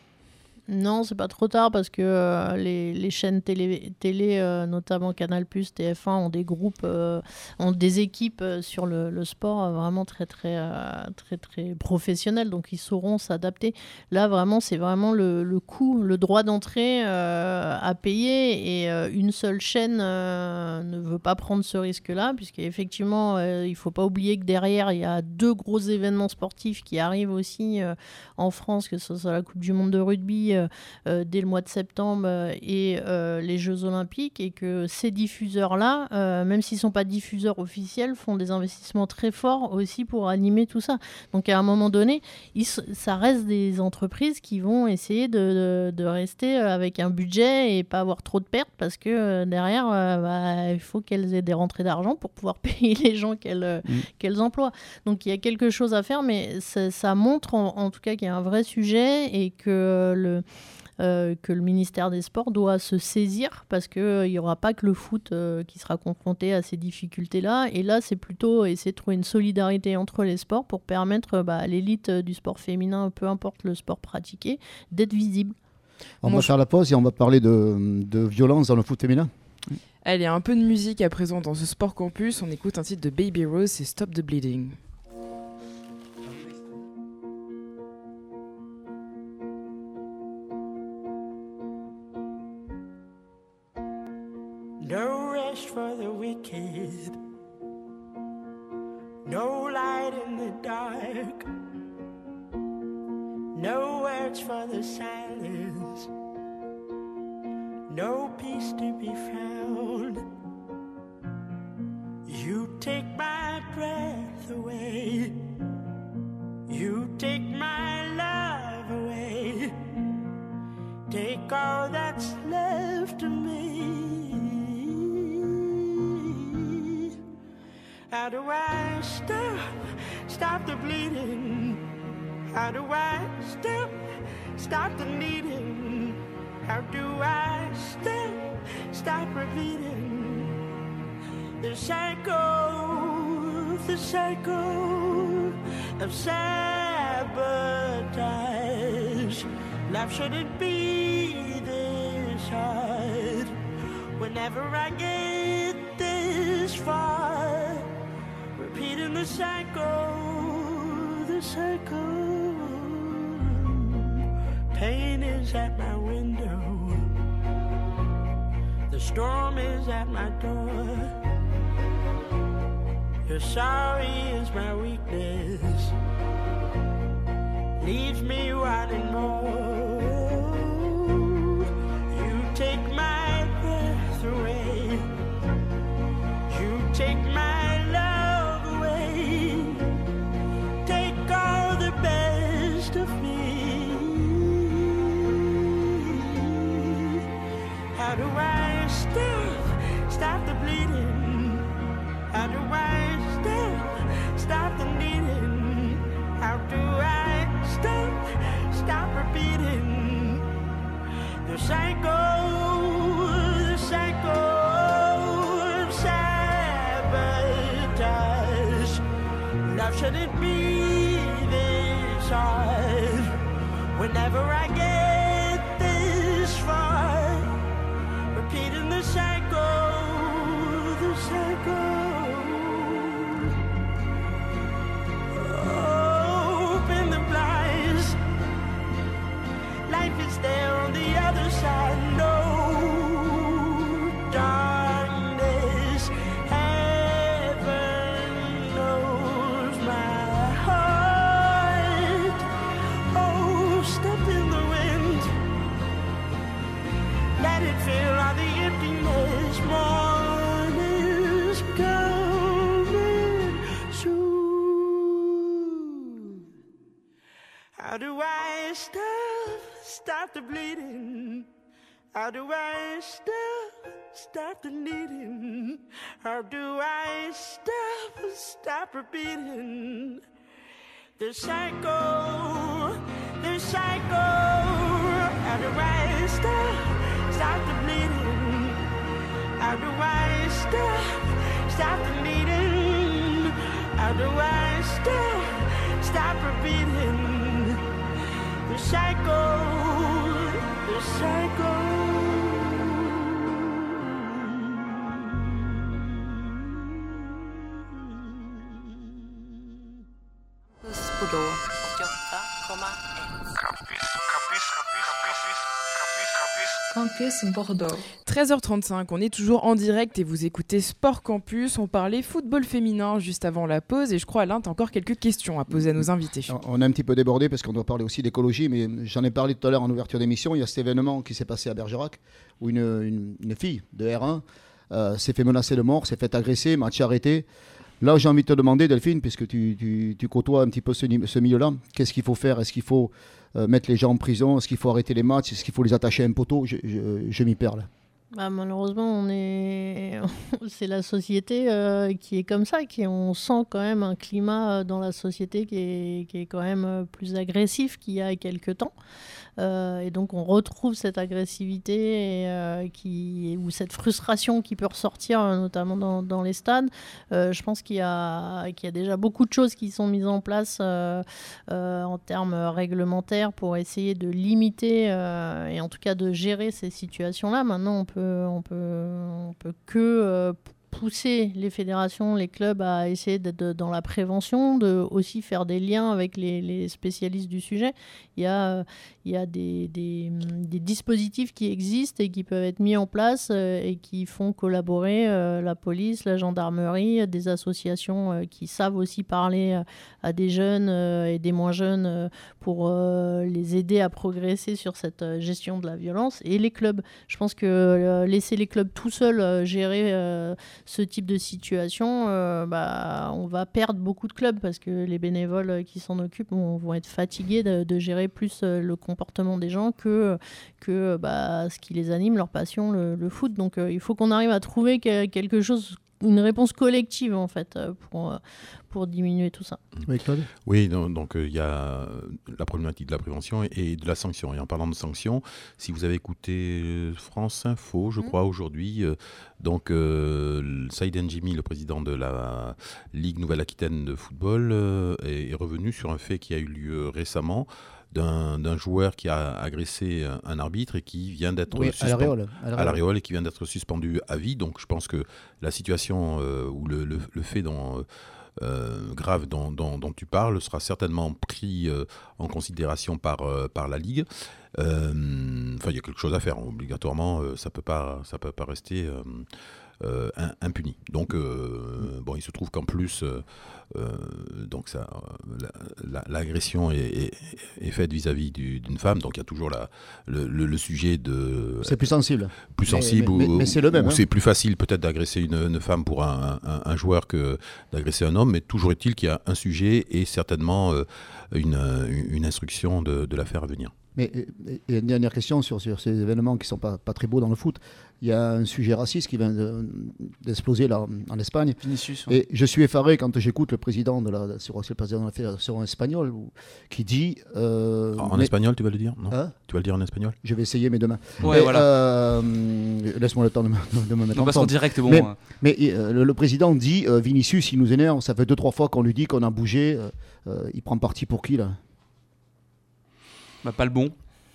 Non, c'est pas trop tard parce que euh, les, les chaînes télé, télé euh, notamment Canal plus, T F un, ont des groupes, euh, ont des équipes euh, sur le, le sport euh, vraiment très très, euh, très très professionnelles, donc ils sauront s'adapter. Là, vraiment, c'est vraiment le, le coût, le droit d'entrée euh, à payer, et euh, une seule chaîne euh, ne veut pas prendre ce risque-là, puisqu'effectivement, euh, il ne faut pas oublier que derrière, il y a deux gros événements sportifs qui arrivent aussi euh, en France, que ce soit la Coupe du Monde de rugby, Euh, euh, dès le mois de septembre euh, et euh, les Jeux Olympiques, et que ces diffuseurs-là, euh, même s'ils ne sont pas diffuseurs officiels, font des investissements très forts aussi pour animer tout ça. Donc à un moment donné, ils, ça reste des entreprises qui vont essayer de, de, de rester avec un budget et pas avoir trop de pertes, parce que euh, derrière, euh, bah, il faut qu'elles aient des rentrées d'argent pour pouvoir payer les gens qu'elles, mmh. qu'elles emploient. Donc il y a quelque chose à faire, mais ça, ça montre en, en tout cas qu'il y a un vrai sujet, et que le Euh, que le ministère des Sports doit se saisir, parce qu'il euh, n'y aura pas que le foot euh, qui sera confronté à ces difficultés-là. Et là, c'est plutôt essayer de trouver une solidarité entre les sports pour permettre bah, à l'élite du sport féminin, peu importe le sport pratiqué, d'être visible. On Moi, va je... faire la pause et on va parler de, de violence dans le foot féminin. Allez, un peu de musique à présent dans ce Sport Campus. On écoute un titre de Baby Rose, c'est Stop the Bleeding. No rest for the wicked, no light in the dark, no words for the silence, no peace to be found. You take my breath away, you take my love away, take all that's left of me. How do I stop, stop the bleeding? How do I stop, stop the needing? How do I stop, stop repeating the cycle, the cycle of sabotage? Life shouldn't be this hard. Whenever I get this far, repeating the cycle, the cycle. Pain is at my window, the storm is at my door. Your sorry is my weakness, leaves me wanting more. You take my breath away, you take my of me. How do I stop, stop the bleeding? How do I stop, stop the needing? How do I stop, stop repeating the cycle, the cycle of sabotage? Love shouldn't be this hard. Whenever I get this far, repeating the cycle, the cycle. Open the blinds, life is there on the other side. No darkness, heaven knows my heart. Oh, step in the wind, let it fill all the emptiness. Morning is coming soon. How do I stop, stop the bleeding? How do I stop, stop the needing? How do I stop, stop repeating the cycle, the cycle? How do I stop, stop the bleeding? How do I stop, stop the needing? How do I stop, stop repeating the cycle, the cycle. Campus Bordeaux. treize heures trente-cinq, on est toujours en direct et vous écoutez Sport Campus. On parlait football féminin juste avant la pause et je crois, Alain, tu as encore quelques questions à poser à nos invités. On a un petit peu débordé parce qu'on doit parler aussi d'écologie, mais j'en ai parlé tout à l'heure en ouverture d'émission. Il y a cet événement qui s'est passé à Bergerac où une, une, une fille de R un euh, s'est fait menacer de mort, s'est fait agresser, match arrêté. Là, j'ai envie de te demander, Delphine, puisque tu, tu, tu côtoies un petit peu ce, ce milieu-là, qu'est-ce qu'il faut faire? Est-ce qu'il faut euh, mettre les gens en prison? Est-ce qu'il faut arrêter les matchs? Est-ce qu'il faut les attacher à un poteau? Je, je, je m'y perds là. Bah, malheureusement, on est... c'est la société euh, qui est comme ça, qui... on sent quand même un climat dans la société qui est, qui est quand même plus agressif qu'il y a quelques temps. Euh, et donc on retrouve cette agressivité et, euh, qui, ou cette frustration qui peut ressortir notamment dans, dans les stades. Euh, je pense qu'il y a, qu'il y a déjà beaucoup de choses qui sont mises en place euh, euh, en termes réglementaires pour essayer de limiter euh, et en tout cas de gérer ces situations-là. Maintenant on peut, on peut, on peut que euh, pousser les fédérations, les clubs à essayer d'être dans la prévention, de aussi faire des liens avec les, les spécialistes du sujet. Il y a, il y a des, des, des dispositifs qui existent et qui peuvent être mis en place euh, et qui font collaborer euh, la police, la gendarmerie, des associations euh, qui savent aussi parler à, à des jeunes euh, et des moins jeunes euh, pour euh, les aider à progresser sur cette euh, gestion de la violence. Et les clubs, je pense que euh, laisser les clubs tout seuls euh, gérer euh, ce type de situation, euh, bah, on va perdre beaucoup de clubs parce que les bénévoles qui s'en occupent vont, vont être fatigués de, de gérer plus euh, le comportement des gens que, que bah, ce qui les anime, leur passion, le, le foot. Donc euh, il faut qu'on arrive à trouver que, quelque chose, une réponse collective en fait pour, pour diminuer tout ça. Oui, Claude ? Oui, donc il euh, y a la problématique de la prévention et, et de la sanction. Et en parlant de sanction, si vous avez écouté France Info, je mmh. crois, aujourd'hui, euh, donc euh, Saïd Njimi, le président de la Ligue Nouvelle-Aquitaine de football, euh, est, est revenu sur un fait qui a eu lieu récemment. D'un, d'un joueur qui a agressé un, un arbitre et qui vient d'être oui, suspendu à l'aréole, à l'aréole et qui vient d'être suspendu à vie. Donc je pense que la situation euh, ou le, le, le fait dont, euh, grave dont, dont, dont tu parles sera certainement pris euh, en considération par, euh, par la Ligue. Euh, enfin, il y a quelque chose à faire. Obligatoirement, euh, ça peut pas, ça peut pas rester euh, euh, impuni. Donc, euh, bon, il se trouve qu'en plus, euh, euh, donc ça, la, la, l'agression est, est, est faite vis-à-vis du, d'une femme. Donc, il y a toujours la, le, le, le sujet de. C'est plus sensible. Plus sensible. Mais, mais, ou, mais c'est le même. Ou hein. c'est plus facile peut-être d'agresser une, une femme pour un, un, un joueur que d'agresser un homme. Mais toujours est-il qu'il y a un sujet et certainement euh, une, une instruction de, de l'affaire à venir. Mais et, et une dernière question sur, sur ces événements qui ne sont pas, pas très beaux dans le foot. Il y a un sujet raciste qui vient de, d'exploser là, en Espagne. Vinicius, ouais. Et je suis effaré quand j'écoute le président de la, le président de la fédération espagnole qui dit... Euh, en mais, espagnol, tu vas le dire non hein Tu vas le dire en espagnol? Je vais essayer, mais demain. Ouais, mais, voilà. Euh, laisse-moi le temps de me, de me mettre non, en parce forme. qu'en direct, bon... Mais, hein. mais euh, le, le président dit, euh, Vinicius, il nous énerve. Ça fait deux, trois fois qu'on lui dit qu'on a bougé. Euh, euh, il prend parti pour qui, là? Bah, pas le bon.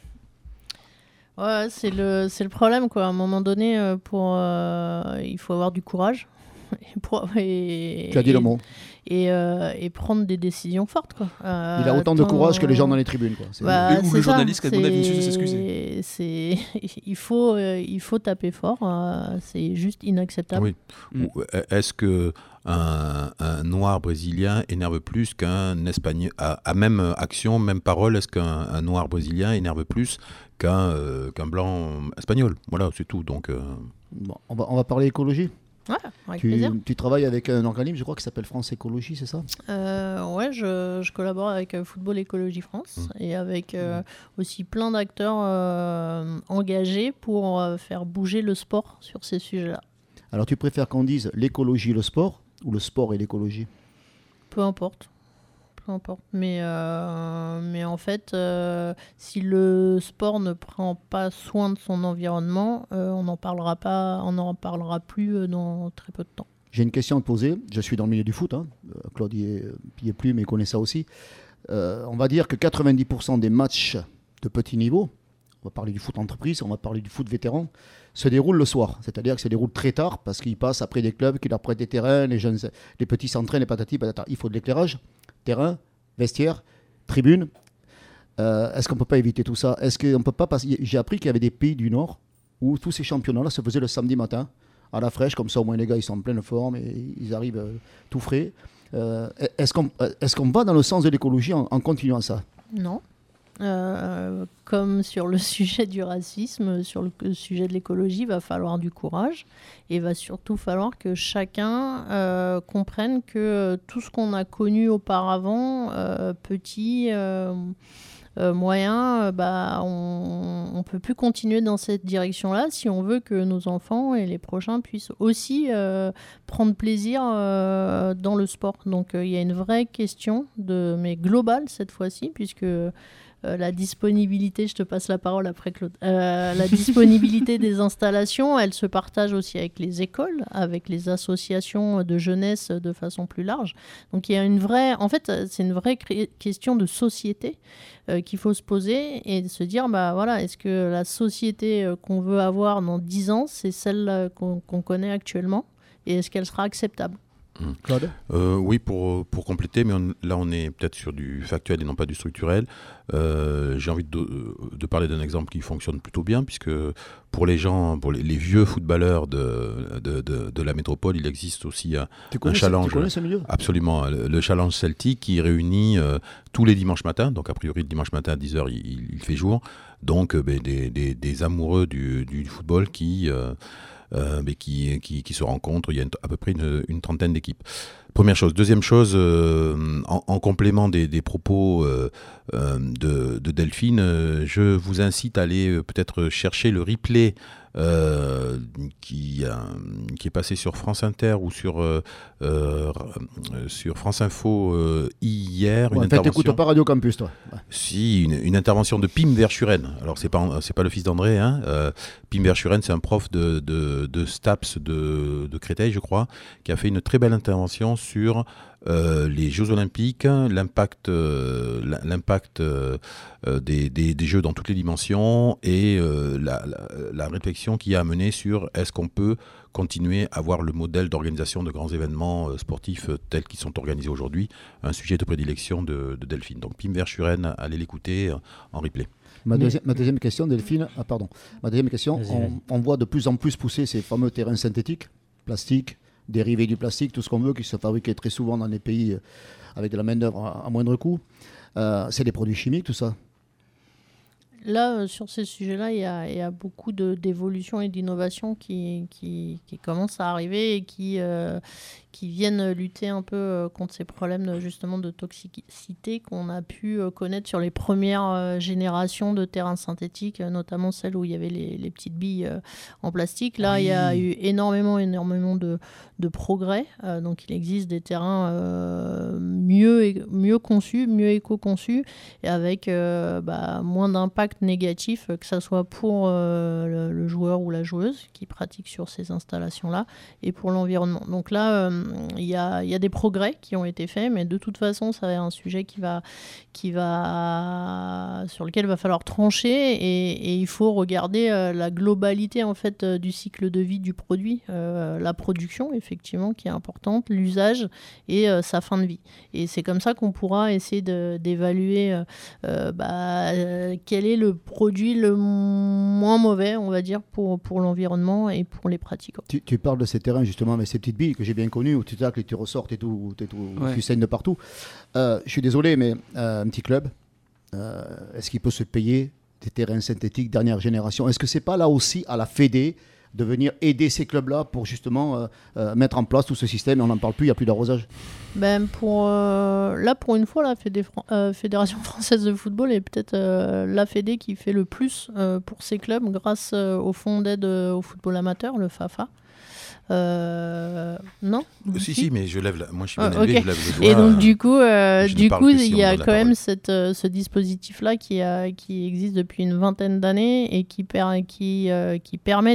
Ouais, c'est le, c'est le problème, quoi. À un moment donné, euh, pour, euh, il faut avoir du courage. Et pour, et, tu as dit et, le mot. Et, euh, et prendre des décisions fortes, quoi. Euh, il a autant tant... de courage que les gens dans les tribunes, quoi. C'est bah, ou c'est le ça, journaliste qui a demandé à Vinicius de s'excuser. C'est, il, faut, euh, il faut taper fort. Euh, c'est juste inacceptable. Oui. Mm. Est-ce que un, un noir brésilien énerve plus qu'un espagnol à, à même action, même parole? Est-ce qu'un un noir brésilien énerve plus qu'un, euh, qu'un blanc espagnol? Voilà, c'est tout. Donc, euh... bon, on va, on va parler écologie. Ouais, avec tu, plaisir. Tu travailles avec un organisme, je crois, qui s'appelle France Écologie, c'est ça? euh, Ouais, je, je collabore avec euh, Football Écologie France mmh. et avec euh, mmh. aussi plein d'acteurs euh, engagés pour euh, faire bouger le sport sur ces sujets-là. Alors, tu préfères qu'on dise l'écologie, le sport, ou le sport et l'écologie? Peu importe. Peu importe. Mais, euh, mais en fait, euh, si le sport ne prend pas soin de son environnement, euh, on n'en parlera pas, on n'en parlera plus dans très peu de temps. J'ai une question à te poser. Je suis dans le milieu du foot. Hein. Claude y est, y est plus, mais il connaît ça aussi. Euh, on va dire que quatre-vingt-dix pour cent des matchs de petit niveau on va parler du foot entreprise, on va parler du foot vétéran, se déroule le soir. C'est-à-dire que ça déroule très tard parce qu'ils passent après des clubs qui leur prêtent des terrains, les, jeunes, les petits s'entraînent, les patati patata. Il faut de l'éclairage, terrain, vestiaire, tribune. Euh, est-ce qu'on ne peut pas éviter tout ça? Est-ce qu'on peut pas passer... J'ai appris qu'il y avait des pays du Nord où tous ces championnats-là se faisaient le samedi matin, à la fraîche, comme ça au moins les gars ils sont en pleine forme et ils arrivent euh, tout frais. Euh, est-ce qu'on, est-ce qu'on va dans le sens de l'écologie en, en continuant ça? Non. Euh, comme sur le sujet du racisme, sur le sujet de l'écologie, il va falloir du courage et il va surtout falloir que chacun euh, comprenne que tout ce qu'on a connu auparavant, euh, petit, euh, euh, moyen, euh, bah, on ne peut plus continuer dans cette direction-là si on veut que nos enfants et les prochains puissent aussi euh, prendre plaisir euh, dans le sport. Donc il euh, y a une vraie question, de, mais globale cette fois-ci, puisque... Euh, la disponibilité, je te passe la parole après Claude, euh, la disponibilité des installations, elle se partage aussi avec les écoles, avec les associations de jeunesse de façon plus large. Donc il y a une vraie, en fait, c'est une vraie cré- question de société euh, qu'il faut se poser et de se dire, bah voilà, est-ce que la société euh, qu'on veut avoir dans dix ans, c'est celle euh, qu'on, qu'on connaît actuellement et est-ce qu'elle sera acceptable? Claude euh, Oui, pour, pour compléter, mais on, là on est peut-être sur du factuel et non pas du structurel. Euh, j'ai envie de, de parler d'un exemple qui fonctionne plutôt bien, puisque pour les gens, pour les, les vieux footballeurs de, de, de, de la métropole, il existe aussi un, un challenge. Tu connais ce milieu ? Absolument, le, le challenge Celtic qui réunit euh, tous les dimanches matins, donc a priori le dimanche matin à dix heures il, il fait jour, donc euh, ben, des, des, des amoureux du, du football qui... Euh, Euh, mais qui, qui, qui se rencontrent. Il y a une, à peu près une, une trentaine d'équipes. Première chose. Deuxième chose, euh, en, en complément des, des propos euh, euh, de, de Delphine, euh, je vous incite à aller euh, peut-être chercher le replay euh, qui, euh, qui est passé sur France Inter ou sur, euh, euh, sur France Info euh, hier. Ouais, une en fait, t'écoutes pas Radio Campus, toi. Ouais. Si, une, une intervention de Pim Verschuren. Alors, c'est pas, c'est pas le fils d'André. Hein. Euh, Pim Verschuren, c'est un prof de, de, de STAPS de, de Créteil, je crois, qui a fait une très belle intervention sur euh, les Jeux Olympiques, l'impact, euh, l'impact euh, des, des, des Jeux dans toutes les dimensions et euh, la, la, la réflexion qui a amené sur est-ce qu'on peut continuer à avoir le modèle d'organisation de grands événements euh, sportifs euh, tels qu'ils sont organisés aujourd'hui, un sujet de prédilection de, de Delphine. Donc Pim Verschuren, allez l'écouter euh, en replay. Ma, deuxi- ma deuxième question, Delphine, ah pardon, ma deuxième question, vas-y, on, vas-y. on voit de plus en plus pousser ces fameux terrains synthétiques, plastiques, dérivés du plastique, tout ce qu'on veut, qui se fabriquaient très souvent dans des pays avec de la main-d'œuvre à, à moindre coût. Euh, c'est des produits chimiques, tout ça. Là, euh, sur ces sujets-là, il y a, il y a beaucoup de, d'évolutions et d'innovations qui, qui, qui commencent à arriver et qui, euh, qui viennent lutter un peu euh, contre ces problèmes de, justement de toxicité qu'on a pu euh, connaître sur les premières euh, générations de terrains synthétiques, euh, notamment celles où il y avait les, les petites billes euh, en plastique. Là, oui. Il y a eu énormément, énormément de, de progrès. Euh, donc, il existe des terrains euh, mieux, mieux conçus, mieux éco-conçus et avec euh, bah, moins d'impact négatif, que ce soit pour euh, le, le joueur ou la joueuse qui pratique sur ces installations-là et pour l'environnement. Donc là, il euh, y, a, y a des progrès qui ont été faits, mais de toute façon, ça va être un sujet qui va, qui va, sur lequel il va falloir trancher et, et il faut regarder euh, la globalité en fait, euh, du cycle de vie du produit, euh, la production, effectivement, qui est importante, l'usage et euh, sa fin de vie. Et c'est comme ça qu'on pourra essayer de, d'évaluer euh, euh, bah, euh, quel est le produit le moins mauvais, on va dire, pour, pour l'environnement et pour les pratiquants. Tu, tu parles de ces terrains, justement, avec ces petites billes que j'ai bien connues, où tu tacles et tu ressortes et tout, et tout ouais. Tu saignes de partout. Euh, je suis désolé, mais euh, un petit club, euh, est-ce qu'il peut se payer des terrains synthétiques dernière génération? Est-ce que c'est pas là aussi à la Fédé de venir aider ces clubs-là pour justement euh, euh, mettre en place tout ce système et on n'en parle plus, il n'y a plus d'arrosage? Ben pour, euh, là, pour une fois, la Fédé, euh, Fédération française de football est peut-être euh, la Fédé qui fait le plus euh, pour ces clubs grâce euh, au fonds d'aide au football amateur, le FAFA. Euh, non si, si, mais je lève la... moi je suis bien ah, élevé, okay. je lève le doigt. Et donc du coup, euh, du coup il y a quand même parole. cette, euh, ce dispositif-là qui, a, qui existe depuis une vingtaine d'années et qui, per, qui, euh, qui permet d'aider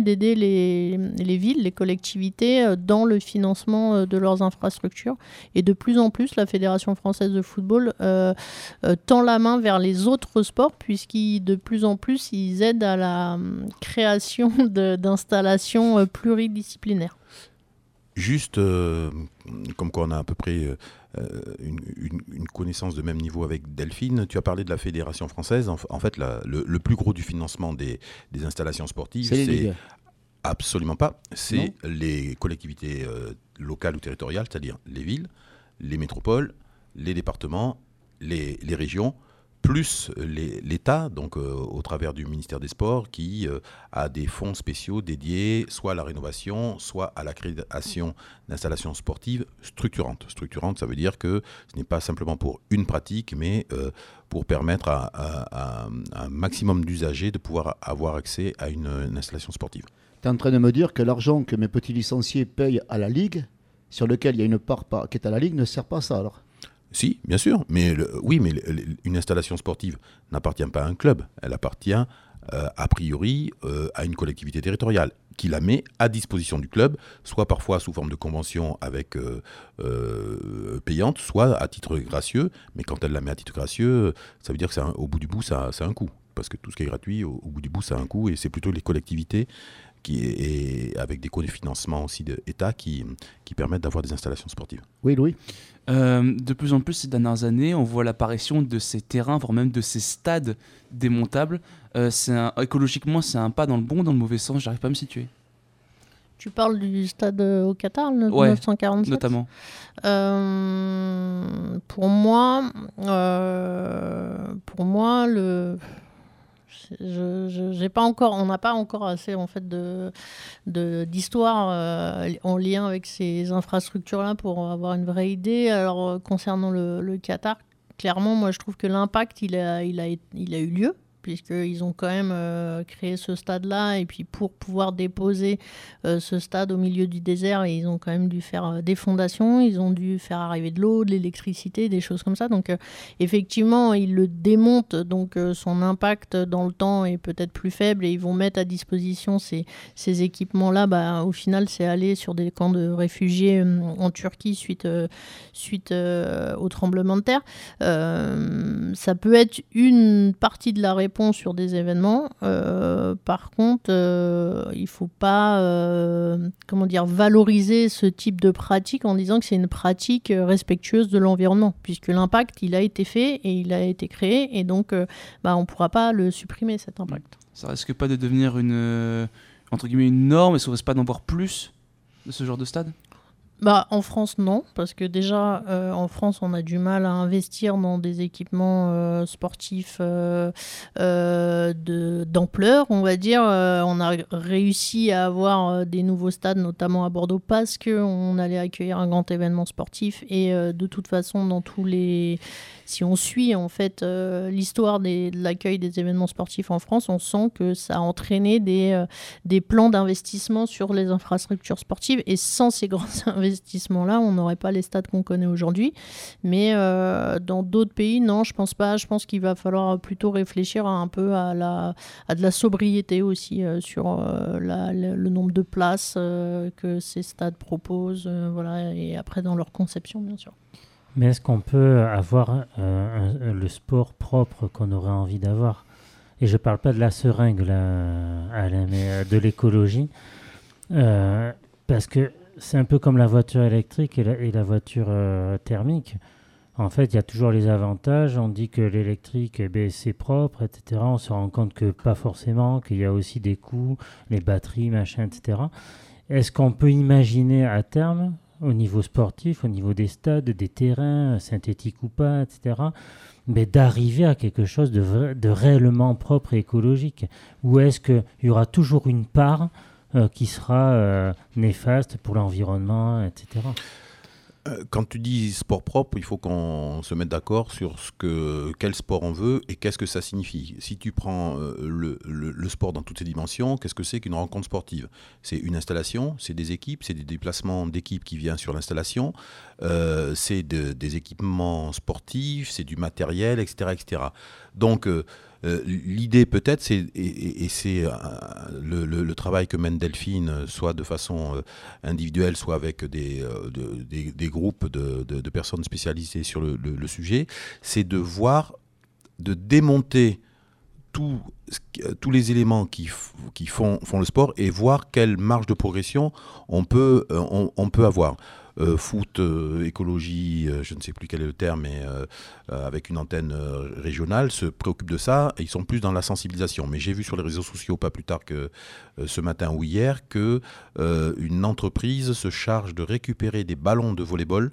les, les villes, les collectivités euh, dans le financement euh, de leurs infrastructures. Et de plus en plus, la Fédération française de football euh, euh, tend la main vers les autres sports, puisqu'ils de plus en plus, ils aident à la euh, création de, d'installations euh, pluridisciplinaires. Juste, euh, comme quoi on a à peu près euh, une, une, une connaissance de même niveau avec Delphine, tu as parlé de la Fédération française. En, en fait, la, le, le plus gros du financement des, des installations sportives, c'est, c'est absolument pas. C'est non. les collectivités euh, locales ou territoriales, c'est-à-dire les villes, les métropoles, les départements, les, les régions, plus les, l'État, donc euh, au travers du ministère des Sports, qui euh, a des fonds spéciaux dédiés soit à la rénovation, soit à la création d'installations sportives structurantes. Structurantes, ça veut dire que ce n'est pas simplement pour une pratique, mais euh, pour permettre à, à, à un maximum d'usagers de pouvoir avoir accès à une, une installation sportive. Tu es en train de me dire que l'argent que mes petits licenciés payent à la Ligue, sur lequel il y a une part qui est à la Ligue, ne sert pas à ça alors ? Si, bien sûr, mais le, oui, mais le, une installation sportive n'appartient pas à un club, elle appartient euh, a priori euh, à une collectivité territoriale qui la met à disposition du club, soit parfois sous forme de convention avec euh, euh, payante, soit à titre gracieux, mais quand elle la met à titre gracieux, ça veut dire que c'est un, au bout du bout, ça, ça a un coût, parce que tout ce qui est gratuit, au, au bout du bout, ça a un coût, et c'est plutôt les collectivités qui est, et avec des cofinancements aussi de l'État qui, qui permettent d'avoir des installations sportives. Oui, Louis. Euh, de plus en plus ces dernières années, on voit l'apparition de ces terrains, voire même de ces stades démontables. Euh, c'est un, écologiquement, c'est un pas dans le bon ou dans le mauvais sens, j'arrive pas à me situer. Tu parles du stade au Qatar, le ouais, neuf cent quarante-sept notamment. Euh, pour moi, euh, pour moi, le... Je, je, j'ai pas encore, on n'a pas encore assez en fait de, de d'histoire euh, en lien avec ces infrastructures-là pour avoir une vraie idée. Alors euh, concernant le, le Qatar, clairement, moi je trouve que l'impact il a, il a, il a eu lieu, puisqu'ils ont quand même euh, créé ce stade-là, et puis pour pouvoir déposer euh, ce stade au milieu du désert, ils ont quand même dû faire euh, des fondations, ils ont dû faire arriver de l'eau, de l'électricité, des choses comme ça. Donc euh, effectivement, ils le démontent, donc euh, son impact dans le temps est peut-être plus faible, et ils vont mettre à disposition ces, ces équipements-là. Bah, au final, c'est aller sur des camps de réfugiés euh, en Turquie suite, euh, suite euh, au tremblement de terre. Euh, ça peut être une partie de la réponse sur des événements. Euh, par contre, euh, il ne faut pas euh, comment dire, valoriser ce type de pratique en disant que c'est une pratique respectueuse de l'environnement, puisque l'impact, il a été fait et il a été créé, et donc euh, bah, on ne pourra pas le supprimer, cet impact. Ça risque pas de devenir une, euh, entre guillemets, une norme, et ça risque pas d'en voir plus de ce genre de stade ? Bah, en France, non, parce que déjà, euh, en France, on a du mal à investir dans des équipements euh, sportifs euh, euh, de, d'ampleur, on va dire. Euh, on a réussi à avoir euh, des nouveaux stades, notamment à Bordeaux, parce qu'on allait accueillir un grand événement sportif. Et euh, de toute façon, dans tous les... Si on suit en fait euh, l'histoire des, de l'accueil des événements sportifs en France, on sent que ça a entraîné des, euh, des plans d'investissement sur les infrastructures sportives. Et sans ces grands investissements-là, on n'aurait pas les stades qu'on connaît aujourd'hui. Mais euh, dans d'autres pays, non, je pense pas. Je pense qu'il va falloir plutôt réfléchir un peu à, la, à de la sobriété aussi euh, sur euh, la, le, le nombre de places euh, que ces stades proposent, euh, voilà, et après dans leur conception, bien sûr. Mais est-ce qu'on peut avoir euh, un, le sport propre qu'on aurait envie d'avoir ? Et je ne parle pas de la seringue, là, Alain, mais de l'écologie. Euh, parce que c'est un peu comme la voiture électrique et la, et la voiture euh, thermique. En fait, il y a toujours les avantages. On dit que l'électrique, eh bien, c'est propre, et cetera. On se rend compte que pas forcément, qu'il y a aussi des coûts, les batteries, machin, et cetera. Est-ce qu'on peut imaginer à terme, au niveau sportif, au niveau des stades, des terrains, synthétiques ou pas, et cetera, mais d'arriver à quelque chose de, vrai, de réellement propre et écologique ? Ou est-ce qu'il y aura toujours une part euh, qui sera euh, néfaste pour l'environnement, et cetera ? Quand tu dis sport propre, il faut qu'on se mette d'accord sur ce que, quel sport on veut et qu'est-ce que ça signifie. Si tu prends euh, le, le, le sport dans toutes ses dimensions, qu'est-ce que c'est qu'une rencontre sportive ? C'est une installation, c'est des équipes, c'est des déplacements d'équipes qui viennent sur l'installation, euh, c'est de, des équipements sportifs, c'est du matériel, et cetera et cetera. Donc, euh, Euh, l'idée peut-être, c'est, et, et, et c'est euh, le, le, le travail que mène Delphine, soit de façon euh, individuelle, soit avec des, euh, de, des, des groupes de, de, de personnes spécialisées sur le, le, le sujet, c'est de voir, de démonter tout, tous les éléments qui, f- qui font, font le sport et voir quelle marge de progression on peut, euh, on, on peut avoir. Euh, foot, euh, écologie, euh, je ne sais plus quel est le terme, mais euh, euh, avec une antenne euh, régionale, se préoccupent de ça et ils sont plus dans la sensibilisation. Mais j'ai vu sur les réseaux sociaux, pas plus tard que euh, ce matin ou hier, que euh, une entreprise se charge de récupérer des ballons de volley-ball,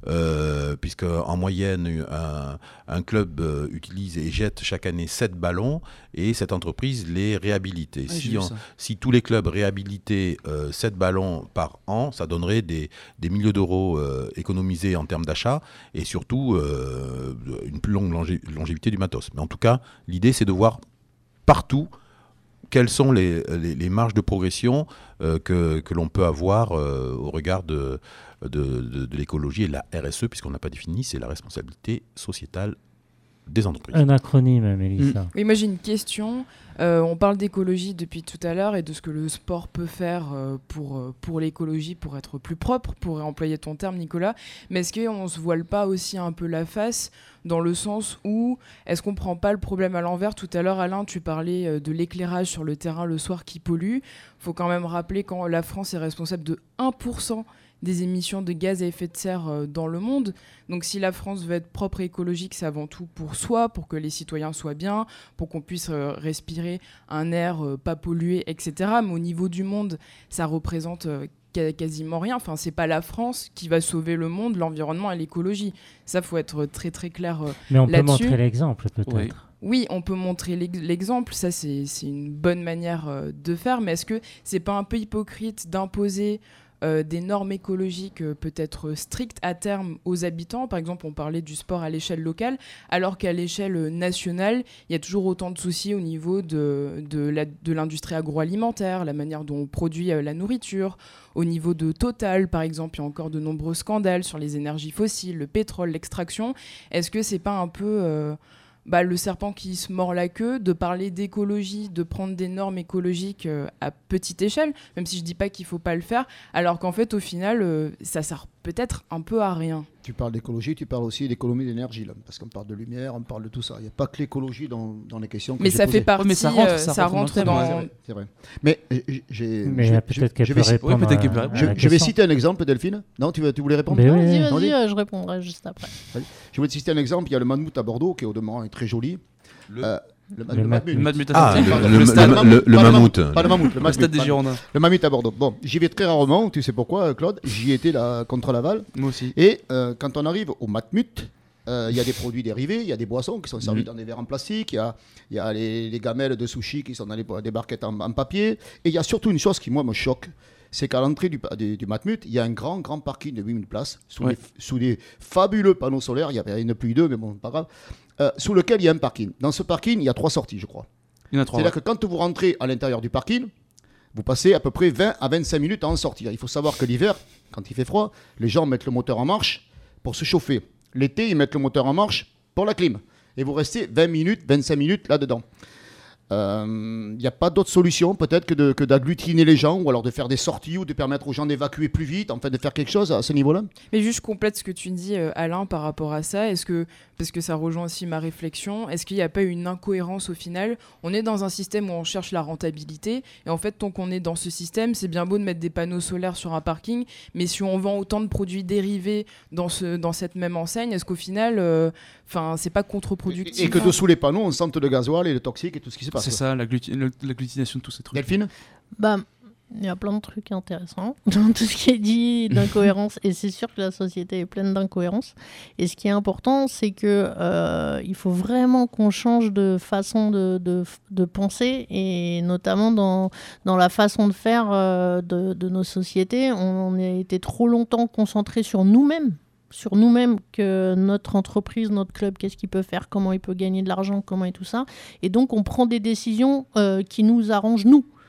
euh, puisque en moyenne, un, un club euh, utilise et jette chaque année sept ballons et cette entreprise les réhabilite. Et Ah, si, on, si tous les clubs réhabilitaient euh, sept ballons par an, ça donnerait des, des milliers d'euros euh, économisés en termes d'achat et surtout euh, une plus longue longé- longévité du matos. Mais en tout cas, l'idée, c'est de voir partout quelles sont les, les, les marges de progression euh, que, que l'on peut avoir euh, au regard de, de, de, de l'écologie et de la R S E, puisqu'on n'a pas défini, c'est la responsabilité sociétale des entreprises. Un acronyme, Mélissa. Mmh. Oui, moi j'ai une question. Euh, on parle d'écologie depuis tout à l'heure et de ce que le sport peut faire euh, pour, euh, pour l'écologie, pour être plus propre, pour employer ton terme, Nicolas. Mais est-ce qu'on ne se voile pas aussi un peu la face dans le sens où est-ce qu'on ne prend pas le problème à l'envers? Tout à l'heure, Alain, tu parlais euh, de l'éclairage sur le terrain le soir qui pollue. Il faut quand même rappeler que la France est responsable de un pour cent des émissions de gaz à effet de serre euh, dans le monde. Donc si la France veut être propre et écologique, c'est avant tout pour soi, pour que les citoyens soient bien, pour qu'on puisse euh, respirer un air euh, pas pollué, et cetera. Mais au niveau du monde, ça représente euh, ca- quasiment rien. Enfin, c'est pas la France qui va sauver le monde, l'environnement et l'écologie. Ça, faut être très très clair euh, Mais on peut là-dessus. montrer l'exemple, peut-être. Oui. Oui, on peut montrer l'ex- l'exemple, ça c'est, c'est une bonne manière euh, de faire, mais est-ce que c'est pas un peu hypocrite d'imposer euh, des normes écologiques euh, peut-être strictes à terme aux habitants? Par exemple, on parlait du sport à l'échelle locale, alors qu'à l'échelle nationale, il y a toujours autant de soucis au niveau de, de, la, de l'industrie agroalimentaire, la manière dont on produit euh, la nourriture. Au niveau de Total, par exemple, il y a encore de nombreux scandales sur les énergies fossiles, le pétrole, l'extraction. Est-ce que c'est pas un peu... Euh, Bah, le serpent qui se mord la queue, de parler d'écologie, de prendre des normes écologiques euh, à petite échelle, même si je dis pas qu'il faut pas le faire, alors qu'en fait, au final, euh, ça sert peut-être un peu à rien. Tu parles d'écologie, tu parles aussi d'économie d'énergie, là, parce qu'on parle de lumière, on parle de tout ça. Il n'y a pas que l'écologie dans, dans les questions que Mais j'ai ça posées. fait partie, Ouais, mais ça rentre- euh, ça ça rentre rentre dans le dans... thème, C'est vrai. Mais euh, j'ai. Mais je- peut-être je- qu'elle je peut vais, répondre. Oui, peut-être qu'elle peut à- répondre. à je, la je vais question. citer un exemple, Delphine. Non, tu, veux, tu voulais répondre? Mais oui. Vas-y, Attendez. vas-y, euh, je répondrai juste après. Je vais te citer un exemple. Il y a le Mammouth à Bordeaux, qui au demeurant est très joli. Le- Euh, le, Le le Mammouth. Le Mammouth. Matmut Ah, à le, Saint-Étienne. le- Le stade- le- le- le Pas mammouth. Pas le mammouth, le le Mammouth, stade des pardon. Girondins. Le Mammouth à Bordeaux. Bon, j'y vais très rarement. Tu sais pourquoi, Claude? J'y étais là contre Laval. Moi aussi. Et euh, quand on arrive au Matmut, euh, il y a des produits dérivés, il y a des boissons qui sont servis Mhm. dans des verres en plastique, il y a, il y a les, les gamelles de sushi qui sont dans les, des barquettes en, en papier. Et il y a surtout une chose qui, moi, me choque. C'est qu'à l'entrée du, du, du Matmut, il y a un grand, grand parking de huit mille places sous, Ouais. des, sous des fabuleux panneaux solaires. Il y avait une pluie d'eux, mais bon, pas grave. Euh, sous lequel il y a un parking. Dans ce parking, il y a trois sorties, je crois. Il y en a trois. C'est-à-dire que quand vous rentrez à l'intérieur du parking, vous passez à peu près vingt à vingt-cinq minutes à en sortir. Il faut savoir que l'hiver, quand il fait froid, les gens mettent le moteur en marche pour se chauffer. L'été, ils mettent le moteur en marche pour la clim. Et vous restez vingt minutes, vingt-cinq minutes là-dedans. Il euh, n'y a pas d'autre solution peut-être que, de, que d'agglutiner les gens ou alors de faire des sorties ou de permettre aux gens d'évacuer plus vite, en fait de faire quelque chose à ce niveau-là. Mais juste, je complète ce que tu dis, euh, Alain, par rapport à ça. Est-ce que, parce que ça rejoint aussi ma réflexion, est-ce qu'il n'y a pas une incohérence au final? On est dans un système où on cherche la rentabilité, et en fait, tant qu'on est dans ce système, c'est bien beau de mettre des panneaux solaires sur un parking, mais si on vend autant de produits dérivés dans, ce, dans cette même enseigne, est-ce qu'au final, euh, c'est pas contre-productif? Et que dessous les panneaux, on sente le gasoil et le toxique et tout ce qui se passe. C'est ça, l'aggluti- l'agglutination de tous ces trucs. Delphine? Bah, il y a plein de trucs intéressants dans tout ce qui est dit d'incohérence, et c'est sûr que la société est pleine d'incohérences. Et ce qui est important, c'est que euh, il faut vraiment qu'on change de façon de, de, de penser, et notamment dans, dans la façon de faire euh, de, de nos sociétés. On, on a été trop longtemps concentrés sur nous-mêmes. sur nous-mêmes, que notre entreprise, notre club, qu'est-ce qu'il peut faire, comment il peut gagner de l'argent, comment et tout ça. Et donc, on prend des décisions euh, qui nous arrangent, nous.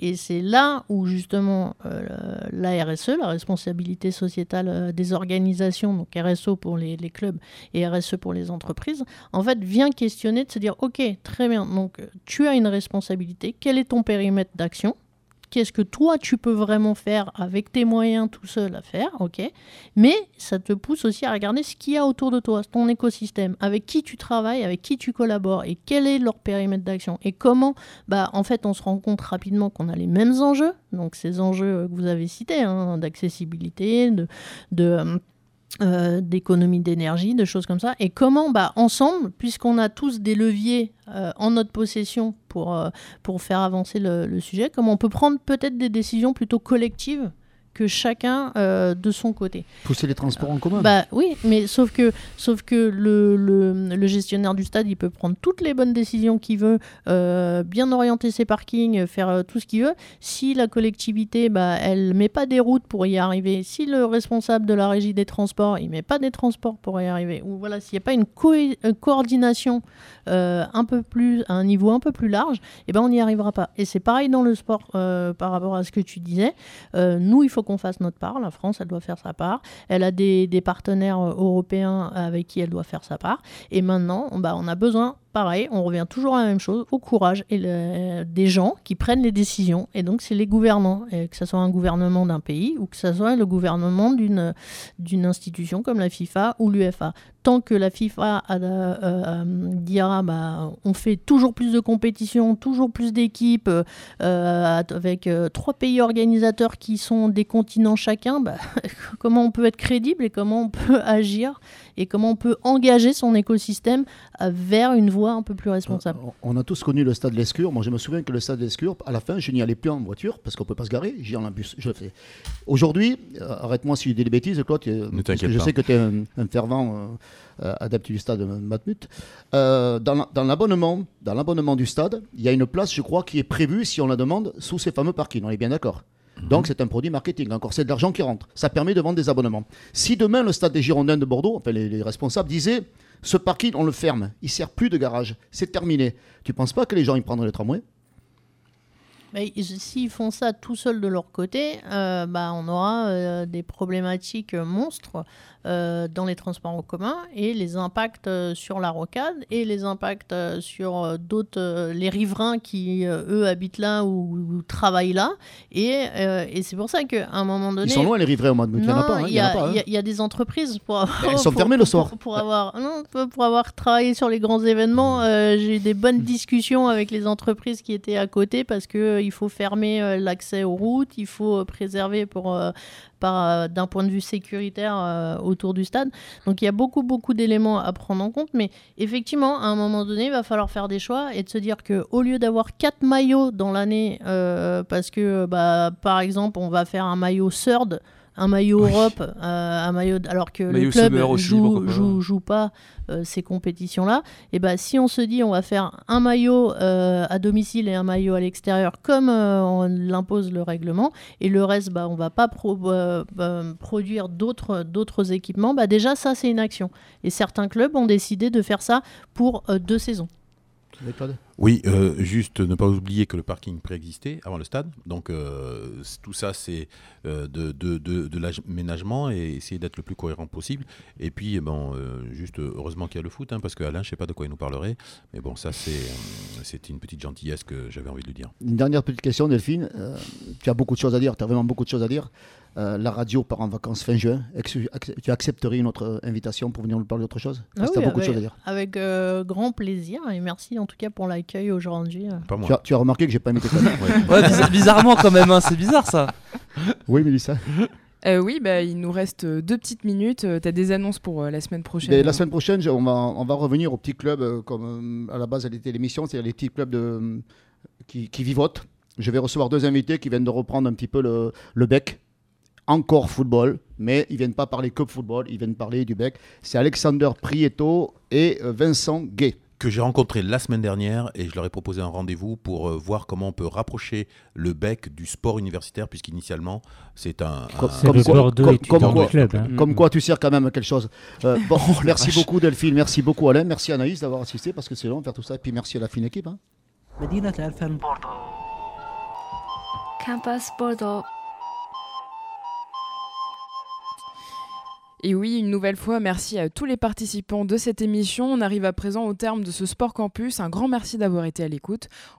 Et c'est là où justement euh, la R S E, la responsabilité sociétale euh, des organisations, donc R S O pour les, les clubs et R S E pour les entreprises, en fait vient questionner, de se dire ok, très bien, donc tu as une responsabilité, quel est ton périmètre d'action ? Qu'est-ce que toi, tu peux vraiment faire avec tes moyens tout seul à faire, ok. Mais ça te pousse aussi à regarder ce qu'il y a autour de toi, ton écosystème, avec qui tu travailles, avec qui tu collabores et quel est leur périmètre d'action. Et comment, bah, en fait, on se rend compte rapidement qu'on a les mêmes enjeux, donc ces enjeux que vous avez cités, hein, d'accessibilité, de... de Euh, d'économie d'énergie, de choses comme ça, et comment, bah, ensemble, puisqu'on a tous des leviers euh, en notre possession pour, euh, pour faire avancer le, le sujet, comment on peut prendre peut-être des décisions plutôt collectives que chacun euh, de son côté. Pousser les transports en commun. Bah oui, mais sauf que, sauf que le, le, le gestionnaire du stade, il peut prendre toutes les bonnes décisions qu'il veut, euh, bien orienter ses parkings, faire euh, tout ce qu'il veut. Si la collectivité, bah, elle met pas des routes pour y arriver, si le responsable de la régie des transports, il met pas des transports pour y arriver, ou voilà, s'il n'y a pas une, co- une coordination euh, un peu plus, à un niveau un peu plus large, eh ben on n'y arrivera pas. Et c'est pareil dans le sport euh, par rapport à ce que tu disais. Euh, nous, il faut qu'on fasse notre part. La France, elle doit faire sa part. Elle a des, des partenaires européens avec qui elle doit faire sa part. Et maintenant, bah, on a besoin, pareil, on revient toujours à la même chose, au courage et le, des gens qui prennent les décisions. Et donc, c'est les gouvernants, et que ce soit un gouvernement d'un pays ou que ce soit le gouvernement d'une, d'une institution comme la FIFA ou l'UEFA. Tant que la FIFA a, euh, euh, dira bah, on fait toujours plus de compétitions, toujours plus d'équipes, euh, avec euh, trois pays organisateurs qui sont des continents chacun, bah, comment on peut être crédible et comment on peut agir et comment on peut engager son écosystème vers une voie un peu plus responsable. Euh, on a tous connu le stade Lescure. Moi, je me souviens que le stade Lescure, à la fin, je n'y allais plus en voiture parce qu'on ne peut pas se garer. J'y allais en bus. Je le fais. Aujourd'hui, euh, arrête-moi si je dis des bêtises, Claude, parce que je sais que tu es un, un fervent euh, adepte du stade Matmut. Euh, dans, dans, l'abonnement, dans l'abonnement du stade, il y a une place, je crois, qui est prévue, si on la demande, sous ces fameux parkings. On est bien d'accord. Donc c'est un produit marketing, encore c'est de l'argent qui rentre. Ça permet de vendre des abonnements. Si demain le stade des Girondins de Bordeaux, enfin les, les responsables disaient ce parking on le ferme, il ne sert plus de garage, c'est terminé. Tu ne penses pas que les gens ils prendraient le tramway ? Mais s'ils font ça tout seuls de leur côté, euh, bah, on aura euh, des problématiques monstres euh, dans les transports en commun et les impacts euh, sur la rocade et les impacts euh, sur euh, d'autres, euh, les riverains qui, euh, eux, habitent là ou, ou travaillent là. Et, euh, et c'est pour ça qu'à un moment donné... Ils sont loin les riverains au mois de il n'y en a pas. Il hein, y, y, y a des entreprises pour avoir... Elles sont fermées le soir. Pour, pour, avoir, non, pour avoir travaillé sur les grands événements, euh, j'ai eu des bonnes discussions avec les entreprises qui étaient à côté parce que il faut fermer euh, l'accès aux routes, il faut euh, préserver pour, euh, par, euh, d'un point de vue sécuritaire euh, autour du stade. Donc il y a beaucoup, beaucoup d'éléments à prendre en compte, mais effectivement, à un moment donné, il va falloir faire des choix et de se dire qu'au lieu d'avoir quatre maillots dans l'année, euh, parce que, bah, par exemple, on va faire un maillot third, un maillot oui. Europe, euh, un maillot alors que maillot le club joue, aussi, joue, joue, joue pas euh, ces compétitions-là. Et bah si on se dit on va faire un maillot euh, à domicile et un maillot à l'extérieur comme euh, on l'impose le règlement, et le reste bah on va pas pro- euh, euh, produire d'autres d'autres équipements. Bah déjà ça c'est une action. Et certains clubs ont décidé de faire ça pour euh, deux saisons. Oui, euh, juste ne pas oublier que le parking préexistait avant le stade. Donc euh, tout ça, c'est euh, de, de, de, de l'aménagement et essayer d'être le plus cohérent possible. Et puis, bon, euh, juste heureusement qu'il y a le foot, hein, parce qu'Alain, je ne sais pas de quoi il nous parlerait. Mais bon, ça, c'est, euh, c'est une petite gentillesse que j'avais envie de lui dire. Une dernière petite question, Delphine. Euh, tu as beaucoup de choses à dire, tu as vraiment beaucoup de choses à dire. Euh, la radio part en vacances fin juin. Tu accepterais une autre invitation pour venir nous parler d'autre chose ? Ah tu oui, as beaucoup avec, de choses à dire. Avec euh, grand plaisir et merci en tout cas pour l'accueil aujourd'hui. Pas moi. Tu, as, tu as remarqué que j'ai pas invité toi. Ouais, ouais, bizarrement quand même, hein, c'est bizarre ça. Oui, Mélissa. Euh, oui, bah, il nous reste deux petites minutes. Euh, tu as des annonces pour euh, la semaine prochaine. Mais la semaine prochaine, on va, on va revenir aux petits clubs, euh, comme euh, à la base elle était l'émission, c'est-à-dire les petits clubs de, euh, qui, qui vivotent. Je vais recevoir deux invités qui viennent de reprendre un petit peu le, le bec. Encore football, mais ils ne viennent pas parler que football, ils viennent parler du bec. C'est Alexander Prieto et Vincent Gay. Que j'ai rencontré la semaine dernière et je leur ai proposé un rendez-vous pour euh, voir comment on peut rapprocher le bec du sport universitaire, puisqu'initialement c'est un... Comme, un, comme, quoi, comme, comme, quoi, club, hein. comme quoi tu sers quand même à quelque chose. Euh, bon, oh, merci vache. beaucoup Delphine, merci beaucoup Alain, merci Anaïs d'avoir assisté parce que c'est long de faire tout ça et puis merci à la fine équipe. Hein. Campus Bordeaux. Et oui, une nouvelle fois, merci à tous les participants de cette émission. On arrive à présent au terme de ce Sport Campus. Un grand merci d'avoir été à l'écoute.